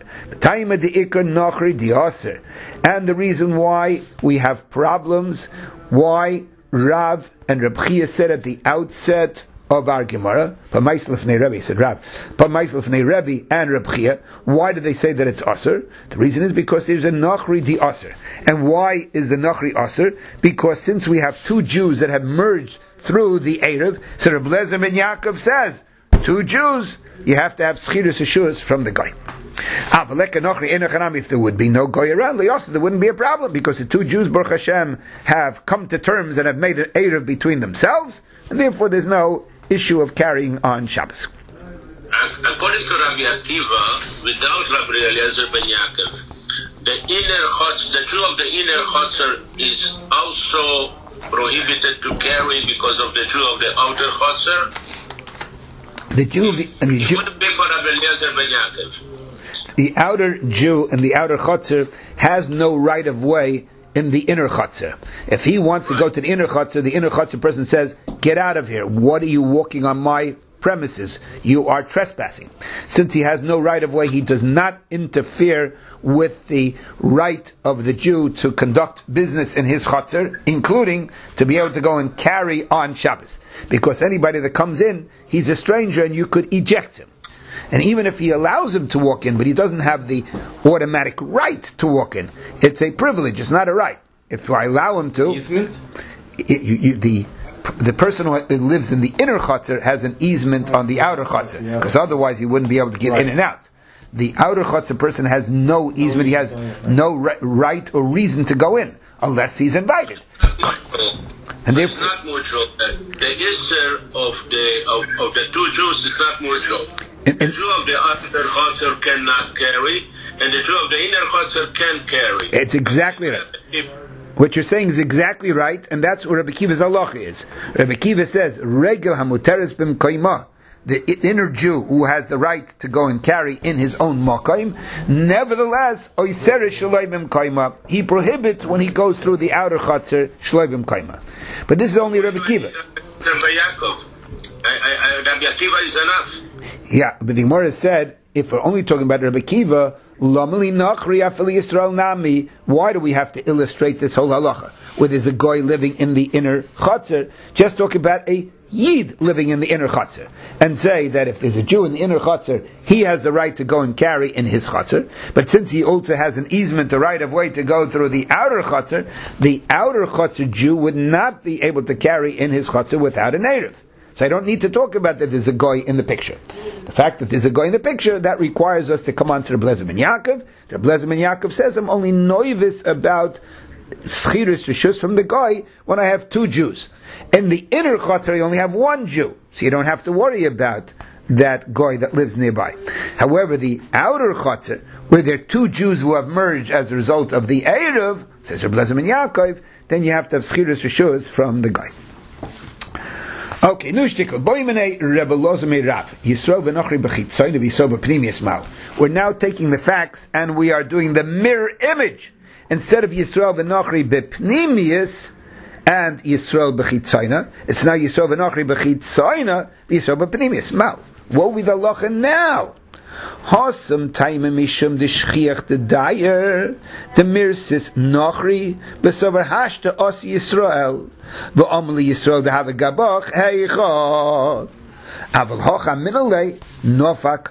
A: And the reason why we have problems, why Rav and Reb Chia said at the outset of our Gemara, Rebbe said Rav, Rebbe and Reb Chia, why do they say that it's aser? The reason is because there's a nachri di aser. And why is the nachri aser? Because since we have two Jews that have merged through the eruv, so Reb Eliezer ben Yaakov says, two Jews, you have to have schiras yeshus from the guy. If there would be no goy around, there wouldn't be a problem, because the two Jews, Baruch Hashem, have come to terms and have made an eruv between themselves, and therefore there's no issue of carrying on Shabbos.
D: According to Rabbi Akiva, without Rabbi Eliezer ben Yaakov, the Jew of the inner chotzer is also prohibited to carry because of the Jew of the outer chotzer.
A: The Jew of the
D: wouldn't be for Rabbi Eliezer ben Yaakov.
A: The outer Jew in the outer chotzer has no right of way in the inner chotzer. If he wants to go to the inner chotzer person says, "Get out of here! What are you walking on my premises? You are trespassing." Since he has no right of way, he does not interfere with the right of the Jew to conduct business in his chotzer, including to be able to go and carry on Shabbos. Because anybody that comes in, he's a stranger and you could eject him. And even if he allows him to walk in, but he doesn't have the automatic right to walk in, it's a privilege, it's not a right. If I allow him to,
B: easement?
A: The person who lives in the inner chotzer has an easement on the outer chotzer, because otherwise he wouldn't be able to get in and out. The outer chotzer person has no easement, he has no right or reason to go in, unless he's invited.
D: And it's not mutual. The Easter of the two Jews is not mutual. The Jew of the outer chotzer cannot carry, and the Jew of the inner chotzer can carry.
A: It's exactly right. What you're saying is exactly right, and that's what Rabbi Akiva's halacha is. Rabbi Akiva says, "Regel hamuteres b'mkoima," the inner Jew who has the right to go and carry in his own makom. Nevertheless, oiseres shloi b'mkoima, he prohibits when he goes through the outer chotzer shloi b'mkoima. But this is only Rabbi Akiva.
D: Rabbi Akiva is enough.
A: Yeah, but the Gemara said, if we're only talking about Rabbi Akiva, why do we have to illustrate this whole halacha? Where there's a goy living in the inner chotzer, just talk about a yid living in the inner chotzer, and say that if there's a Jew in the inner chotzer, he has the right to go and carry in his chotzer, but since he also has an easement, a right of way to go through the outer chotzer Jew would not be able to carry in his chotzer without an eruv. So I don't need to talk about that there's a goy in the picture. The fact that there's a goy in the picture, that requires us to come on to the Rabbi Eliezer ben Yaakov. The Rabbi Eliezer ben Yaakov says, I'm only novice about schiras rishus from the goy when I have two Jews. In the inner chotzer, you only have one Jew. So you don't have to worry about that goy that lives nearby. However, the outer chotzer, where there are two Jews who have merged as a result of the Erev, says Reb Eliezer ben Yaakov, then you have to have schiras reshus from the guy. Okay, nushtikl boimene Reb Eliezer Rav Yisro v'nochri b'chitzayin v'Yisro b'pnimius mal. We're now taking the facts and we are doing the mirror image. Instead of Yisro v'nochri b'pnimius and Yisro b'chitzayna, it's now Yisro v'nochri b'chitzayna v'Yisro b'pnimius mal. What will be the halacha now? Hasam taima mishum d'shchiach the dayer the mirsis nochri b'sover hashta os Yisrael v'omli Yisrael have a gabach heicha aval hocha minalei nofak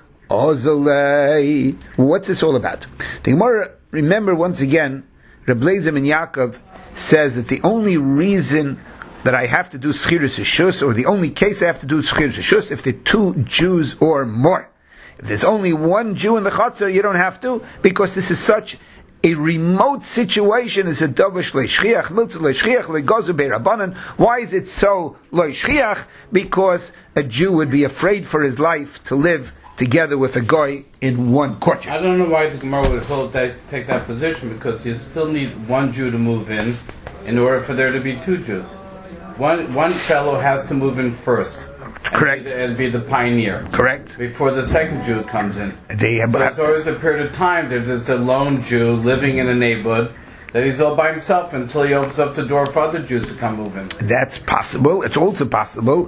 A: ozalei. What's this all about? The Gemara, remember once again, Reb Eliezer ben Yaakov says that the only reason that I have to do schiras reshus, or the only case I have to do schiras reshus, if there are two Jews or more. If there's only one Jew in the Chatzar, you don't have to, because this is such a remote situation. It's a dovish leishchiach, miltz leishchiach, legozu beirabanan. Why is it so leishchiach? Because a Jew would be afraid for his life to live together with a goy in one courtyard.
B: I don't know why the Gemara would take that position, because you still need one Jew to move in order for there to be two Jews. One fellow has to move in first.
A: Correct.
B: And be the pioneer.
A: Correct.
B: Before the second Jew comes in.
A: So
B: there's always a period of time. There's a lone Jew living in a neighborhood that he's all by himself until he opens up the door for other Jews to come move in.
A: That's possible. It's also possible.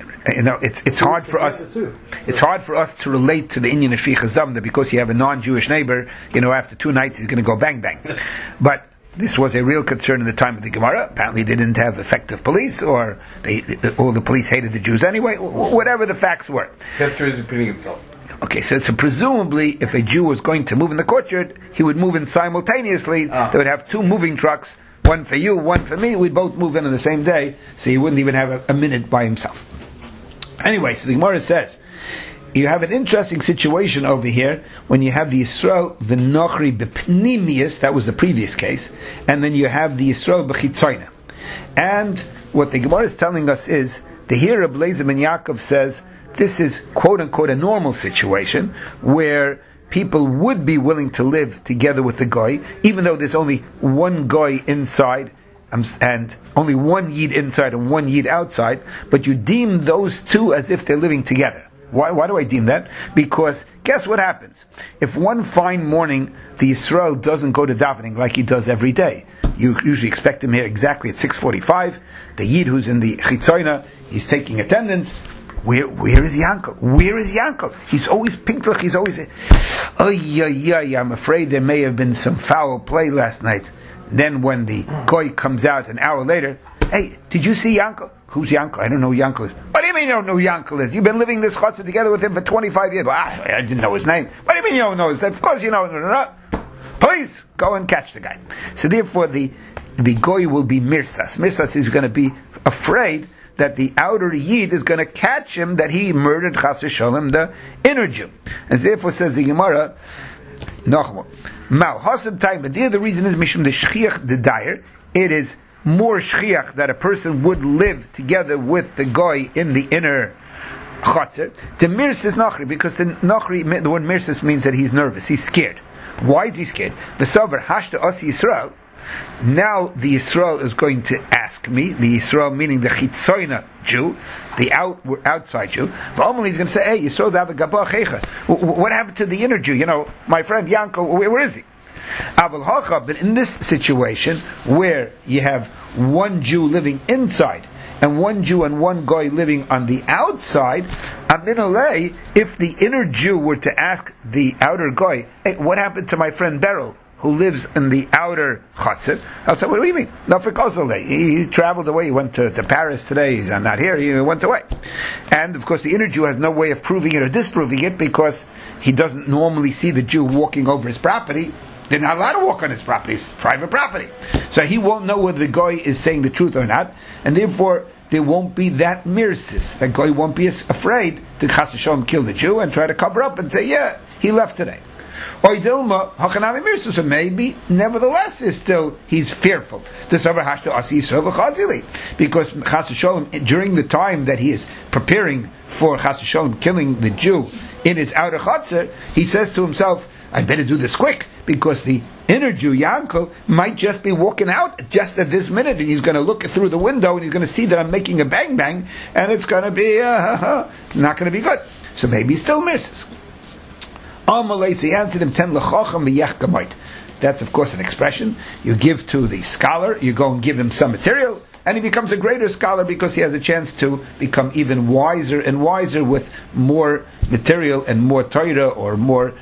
A: It's hard for us. It's hard for us to relate to the Inyan of Shvichas Dam that because you have a non-Jewish neighbor, after 2 nights he's going to go bang bang. But this was a real concern in the time of the Gemara. Apparently they didn't have effective police, or all the police hated the Jews anyway. Whatever the facts were.
B: History is repeating itself.
A: Okay, so presumably, if a Jew was going to move in the courtyard, he would move in simultaneously. They would have 2 moving trucks, one for you, one for me. We'd both move in on the same day, so he wouldn't even have a minute by himself. Anyway, so the Gemara says, you have an interesting situation over here when you have the Yisrael v'nochri b'pnimius, that was the previous case, and then you have the Yisrael b'chitzayna. And what the Gemara is telling us is, the here Reb Eliezer ben Yaakov says, this is quote unquote a normal situation where people would be willing to live together with the goy, even though there's only one goy inside, and only one yid inside and one yid outside, but you deem those two as if they're living together. Why do I deem that? Because guess what happens? If one fine morning the Yisrael doesn't go to davening like he does every day, you usually expect him here exactly at 6:45. The yid who's in the chitzoyna, he's taking attendance. Where is Yankel? Where is Yankel? He's always pinklich. He's always, I'm afraid there may have been some foul play last night. Then when the goy comes out an hour later, hey, did you see Yankel? Who's Yankel? I don't know who Yankel is. What do you mean you don't know who Yankel is? You've been living this chutzah together with him for 25 years. Well, I didn't know his name. What do you mean you don't know his name? Of course you know. Please, go and catch the guy. So therefore the goy will be mirsas. Mirsas is going to be afraid that the outer yid is going to catch him, that he murdered chas v'sholem, the inner Jew. And therefore says the Gemara, Nochmo, Mal, Hasam time, but the reason is Mishum the Shchiach the Dayer, it is more shchiach that a person would live together with the goy in the inner chotzer. The mirsis nachri, because the word mirsis means that he's nervous, he's scared. Why is he scared? The savar hashta os Yisrael. Now the Yisrael is going to ask me, the Yisrael meaning the chitzoyna Jew, the outside Jew. V'omel, he's going to say, hey, Yisrael dav gabach hecha. What happened to the inner Jew? My friend Yankel, where is he? But in this situation where you have one Jew living inside and one Jew and one goy living on the outside, Aminalei, if the inner Jew were to ask the outer goy, hey, what happened to my friend Beryl who lives in the outer chatzir? I'll say, what do you mean? He traveled away, he went to Paris today, he's not here, he went away. And of course the inner Jew has no way of proving it or disproving it, because he doesn't normally see the Jew walking over his property. They're not allowed to walk on his property. It's private property. So he won't know whether the goy is saying the truth or not, and therefore there won't be that mirsis. That goy won't be afraid to chas v'sholem kill the Jew and try to cover up and say, yeah, he left today. Oidilma Hachanami Mirsa. So maybe, nevertheless, he's fearful. Because Chas v'Sholem, during the time that he is preparing for Chas v'Sholem killing the Jew in his outer Chatzar, he says to himself, I better do this quick, because the inner Jew, Yankel, might just be walking out just at this minute, and he's going to look through the window, and he's going to see that I'm making a bang bang, and it's going to be not going to be good. So maybe he's still mirses. So he answered him, Ten l'chacham v'yech gamoit. That's of course an expression you give to the scholar. You go and give him some material, and he becomes a greater scholar because he has a chance to become even wiser and wiser with more material and more Torah or more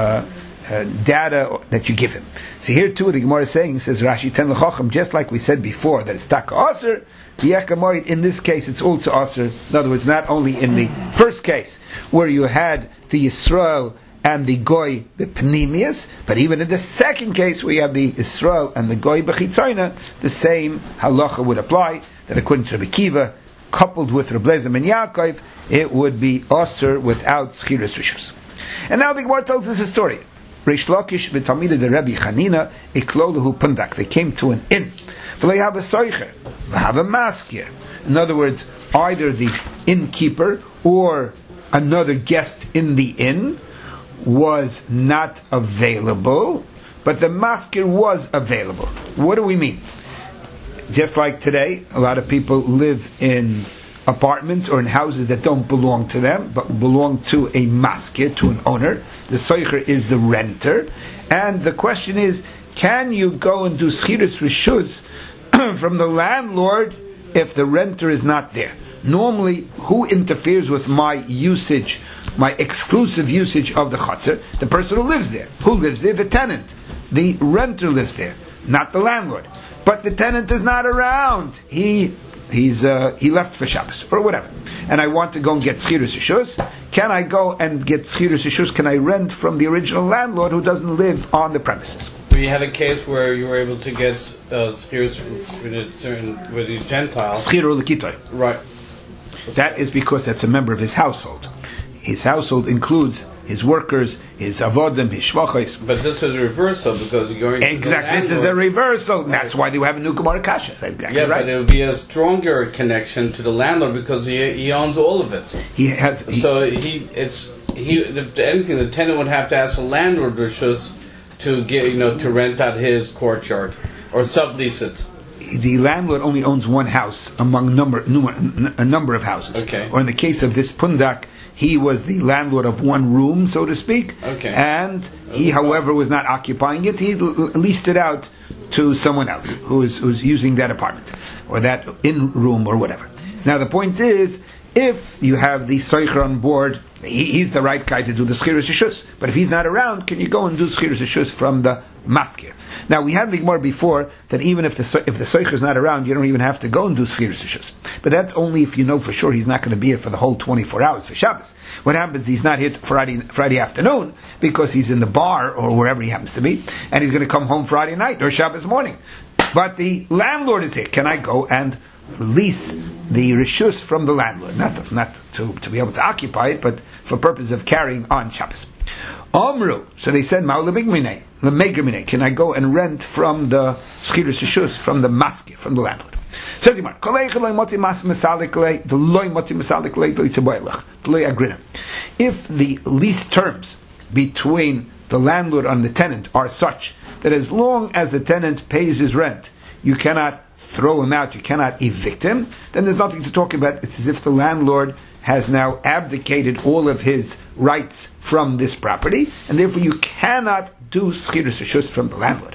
A: data that you give him. So here too the Gemara is saying, says Rashi, Ten l'chacham, just like we said before, that it's taka aser, in this case it's also aser. In other words, not only in the first case where you had the Yisrael and the Goy b'Pnimius, but even in the second case where you have the Yisrael and the Goy b'Chitzayna, the same halacha would apply, that according to Rabbi Kiva, coupled with Reb Lezer ben Yaakov, it would be aser without Schiras Rishus. And now the Gemara tells us a story. Reish Lakish v'Talmidei de Rabbi Chanina iklolahu pundak. They came to an inn. They have a soicher, they have a maskir. In other words, either the innkeeper or another guest in the inn was not available, but the maskir was available. What do we mean? Just like today, a lot of people live in apartments or in houses that don't belong to them, but belong to a maskir, to an owner. The soicher is the renter. And the question is, can you go and do schiras rishus from the landlord if the renter is not there? Normally, who interferes with my usage, my exclusive usage of the chutzner? The person who lives there. Who lives there? The tenant. The renter lives there, not the landlord. But the tenant is not around. He left for Shabbos or whatever, and I want to go and get schiras rishus. Can I go and get schiras rishus? Can I rent from the original landlord who doesn't live on the premises?
B: We had a case where you were able to get schiras with these Gentiles.
A: Schira l'kitoy.
B: Right.
A: That is because that's a member of his household. His household includes his workers, his avodim, his shvachos.
B: But this is a reversal because you're going
A: exactly. This is a reversal. That's why they have a new Gemara Kasha. Exactly
B: yeah,
A: right.
B: But it would be a stronger connection to the landlord because he owns all of it. Anything the tenant would have to ask the landlord rishus to get to rent out his courtyard or sublease it.
A: The landlord only owns one house among a number of houses.
B: Okay.
A: Or in the case of this pundak, he was the landlord of one room, so to speak.
B: Okay.
A: And he, however, was not occupying it. He leased it out to someone else who's using that apartment or that in room or whatever. Now the point is, if you have the soicher on board, he's the right guy to do the schiras rishus. But if he's not around, can you go and do schiras rishus from the maskir? Now we had the Gemara before that even if the soicher is not around, you don't even have to go and do schiras rishus. But that's only if you know for sure he's not going to be here for the whole 24 hours for Shabbos. What happens? He's not here Friday afternoon because he's in the bar or wherever he happens to be, and he's going to come home Friday night or Shabbos morning. But the landlord is here. Can I go and release the rishus from the landlord? Not to be able to occupy it, but for purpose of carrying on Shabbos. Omru. So they said, can I go and rent from the schiras rishus, from the maskir, from the landlord? If the lease terms between the landlord and the tenant are such that as long as the tenant pays his rent, you cannot throw him out, you cannot evict him, then there's nothing to talk about. It's as if the landlord has now abdicated all of his rights from this property, and therefore you cannot do schiras rishus from the landlord.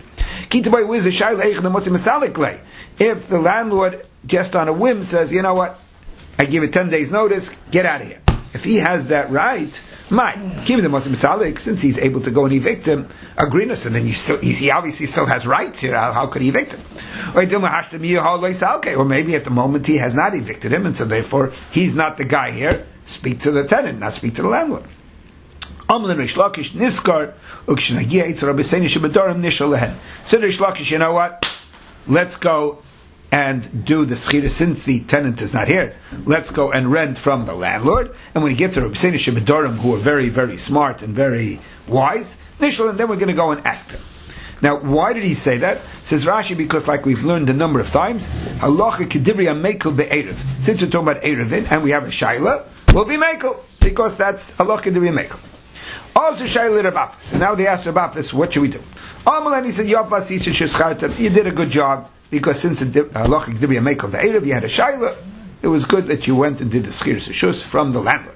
A: If the landlord just on a whim says, you know what, I give it 10 days notice, get out of here. If he has that right, since he's able to go and evict him, agreeness, and then he obviously still has rights here. How could he evict him? Or maybe at the moment he has not evicted him, and so therefore he's not the guy here. Speak to the tenant, not speak to the landlord. So Reish Lakish, you know what? Let's go and do the schira since the tenant is not here. Let's go and rent from the landlord. And when you get to Rabbi Seinu Shebedorim, who are very, very smart and very wise, Nishal, and then we're going to go and ask them. Now, why did he say that? Says Rashi, because like we've learned a number of times, halacha kedivri mekel be'erev. Since we're talking about erevin and we have a shaila, we'll be mekel because that's halacha kedivri mekel. Also shaila Rabafis. And now they asked Rabafis, what should we do? And he said, you did a good job because since halacha kedivri mekel be'erev, you had a shaila. It was good that you went and did the schiras shus from the landlord.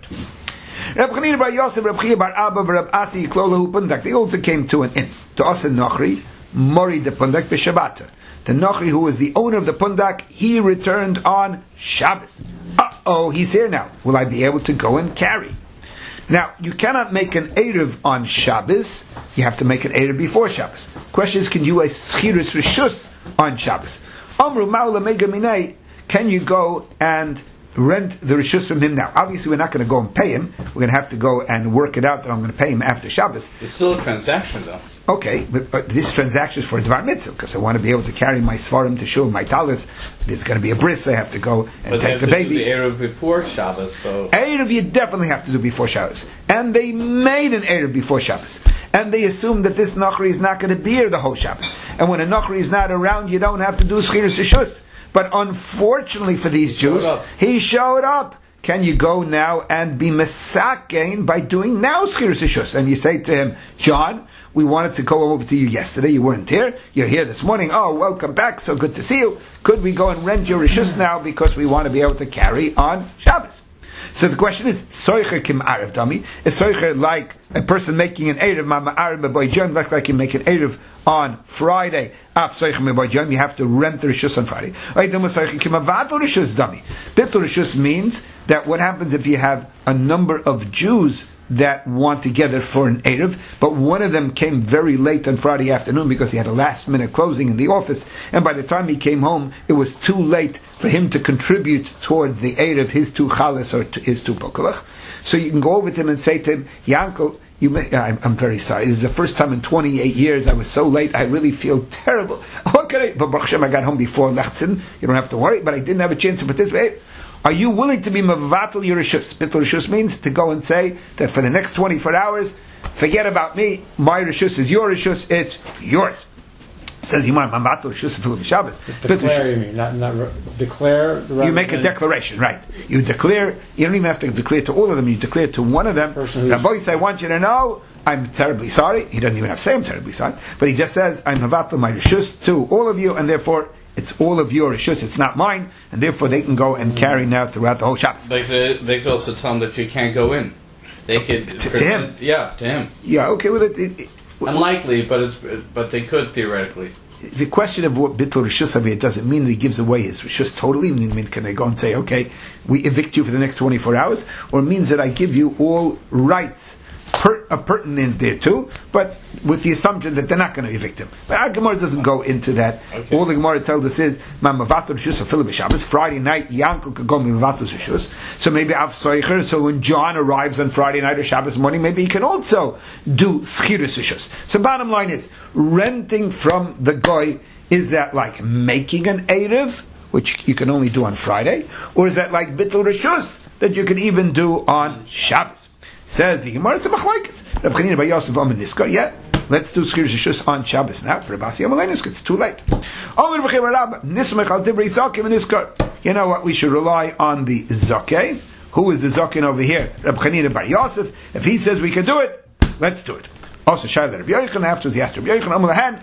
A: Reb Chanina bar Yosef, Reb Chia bar Abba, Reb Asi Klolahu Pundak. They also came to an inn. To Asa Nochri, Mori de Pundak b'Shabbata. The Nochri, who was the owner of the Pundak, he returned on Shabbos. He's here now. Will I be able to go and carry? Now, you cannot make an Erev on Shabbos. You have to make an Erev before Shabbos. Question is, can you a Schiras Rishus on Shabbos? Amru Ma'ula Mega Minei, can you go and rent the rishus from him now? Obviously, we're not going to go and pay him. We're going to have to go and work it out that I'm going to pay him after Shabbos.
B: It's still a transaction, though.
A: Okay, but this transaction is for Dvar Mitzvah, because I want to be able to carry my Svarim to Shul, my Talis. There's going to be a bris, I have to go and take the baby.
B: But they have to do the Erev before Shabbos, so...
A: Erev you definitely have to do before Shabbos. And they made an Erev before Shabbos. And they assume that this Nachri is not going to be here the whole Shabbos. And when a Nachri is not around, you don't have to do Schiras Rishus. But unfortunately for these Jews, he showed up. Can you go now and be mesakein by doing now Schiras Rishus? And you say to him, John, we wanted to go over to you yesterday. You weren't here. You're here this morning. Oh, welcome back. So good to see you. Could we go and rent your Rishus now because we want to be able to carry on Shabbos? So the question is, soicher kim arev dami? Is soicher like a person making an erev ma ma'arev b'boyjon, like you make an erev on Friday? Af soicher b'boyjon, you have to rent the rishus on Friday. Soicher kim avatul rishus dami. Bitul rishus means that what happens if you have a number of Jews that want together for an erev, but one of them came very late on Friday afternoon because he had a last minute closing in the office, and by the time he came home, it was too late for him to contribute towards the erev, his two chalas or his two pokalach. So you can go over to him and say to him, Yankel, I'm very sorry. This is the first time in 28 years I was so late. I really feel terrible. What can I? But Baruch Hashem, I got home before Lechtzin. You don't have to worry. But I didn't have a chance to participate. Are you willing to be mavatal your rishus? Bitul rishus means to go and say that for the next 24 hours, forget about me. My rishus is your rishus. It's yours. Says Yimar mavatal rishus for Shabbos.
E: Just declare, you mean, not declare.
A: You make a declaration, right? You declare. You don't even have to declare to all of them. You declare to one of them. Rabbi, I want you to know, I'm terribly sorry. He doesn't even have to say I'm terribly sorry, but he just says I'm mavatal my rishus to all of you, and therefore it's all of your rishus, it's not mine, and therefore they can go and carry now throughout the whole Shabbos.
B: They could also tell him that you can't go in. They could
A: to him.
B: Yeah, to him.
A: Yeah, okay. Well,
B: unlikely, but they could theoretically.
A: The question of what bitul rishus it doesn't mean that he gives away his rishus totally. I mean, can they go and say, okay, we evict you for the next 24 hours, or it means that I give you all rights pertinent there too, but with the assumption that they're not going to evict him. But our Gemara doesn't go into that. Okay. All the Gemara tells us is ma'mavatul rishus of Philip Shabbos. Friday night, Yankel could go ma'mavatul rishus. So maybe av soicher. So when John arrives on Friday night or Shabbos morning, maybe he can also do schiras rishus. So bottom line is renting from the goy. Is that like making an erev, which you can only do on Friday, or is that like bitul rishus that you can even do on Shabbos? Says the Gemara, it's a machlokes. Reb Chanina bar Yosef Amar Niskar. Yeah, let's do Schiras Rishus on Shabbos now. Reb Asi Amar Niskar. It's too late. Amar Reb Chia Rab Nismech al Divrei Zakim Niskar. You know what? We should rely on the Zaken. Who is the Zaken over here? Reb Chanina bar Yosef. If he says we can do it, let's do it. Also, Shai Reb Yochanan. After the asked Reb Yochanan, Amar Lahan.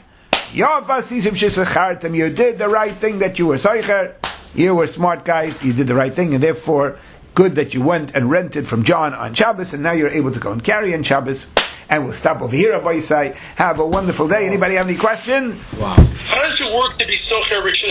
A: You did the right thing that you were Seicher. You were smart guys. You did the right thing, and therefore, good that you went and rented from John on Shabbos, and now you're able to go and carry on Shabbos. And we'll stop over here, Rabbi Yisai. Have a wonderful day. Anybody have any questions?
D: Wow. How does it work to be Socher Rishus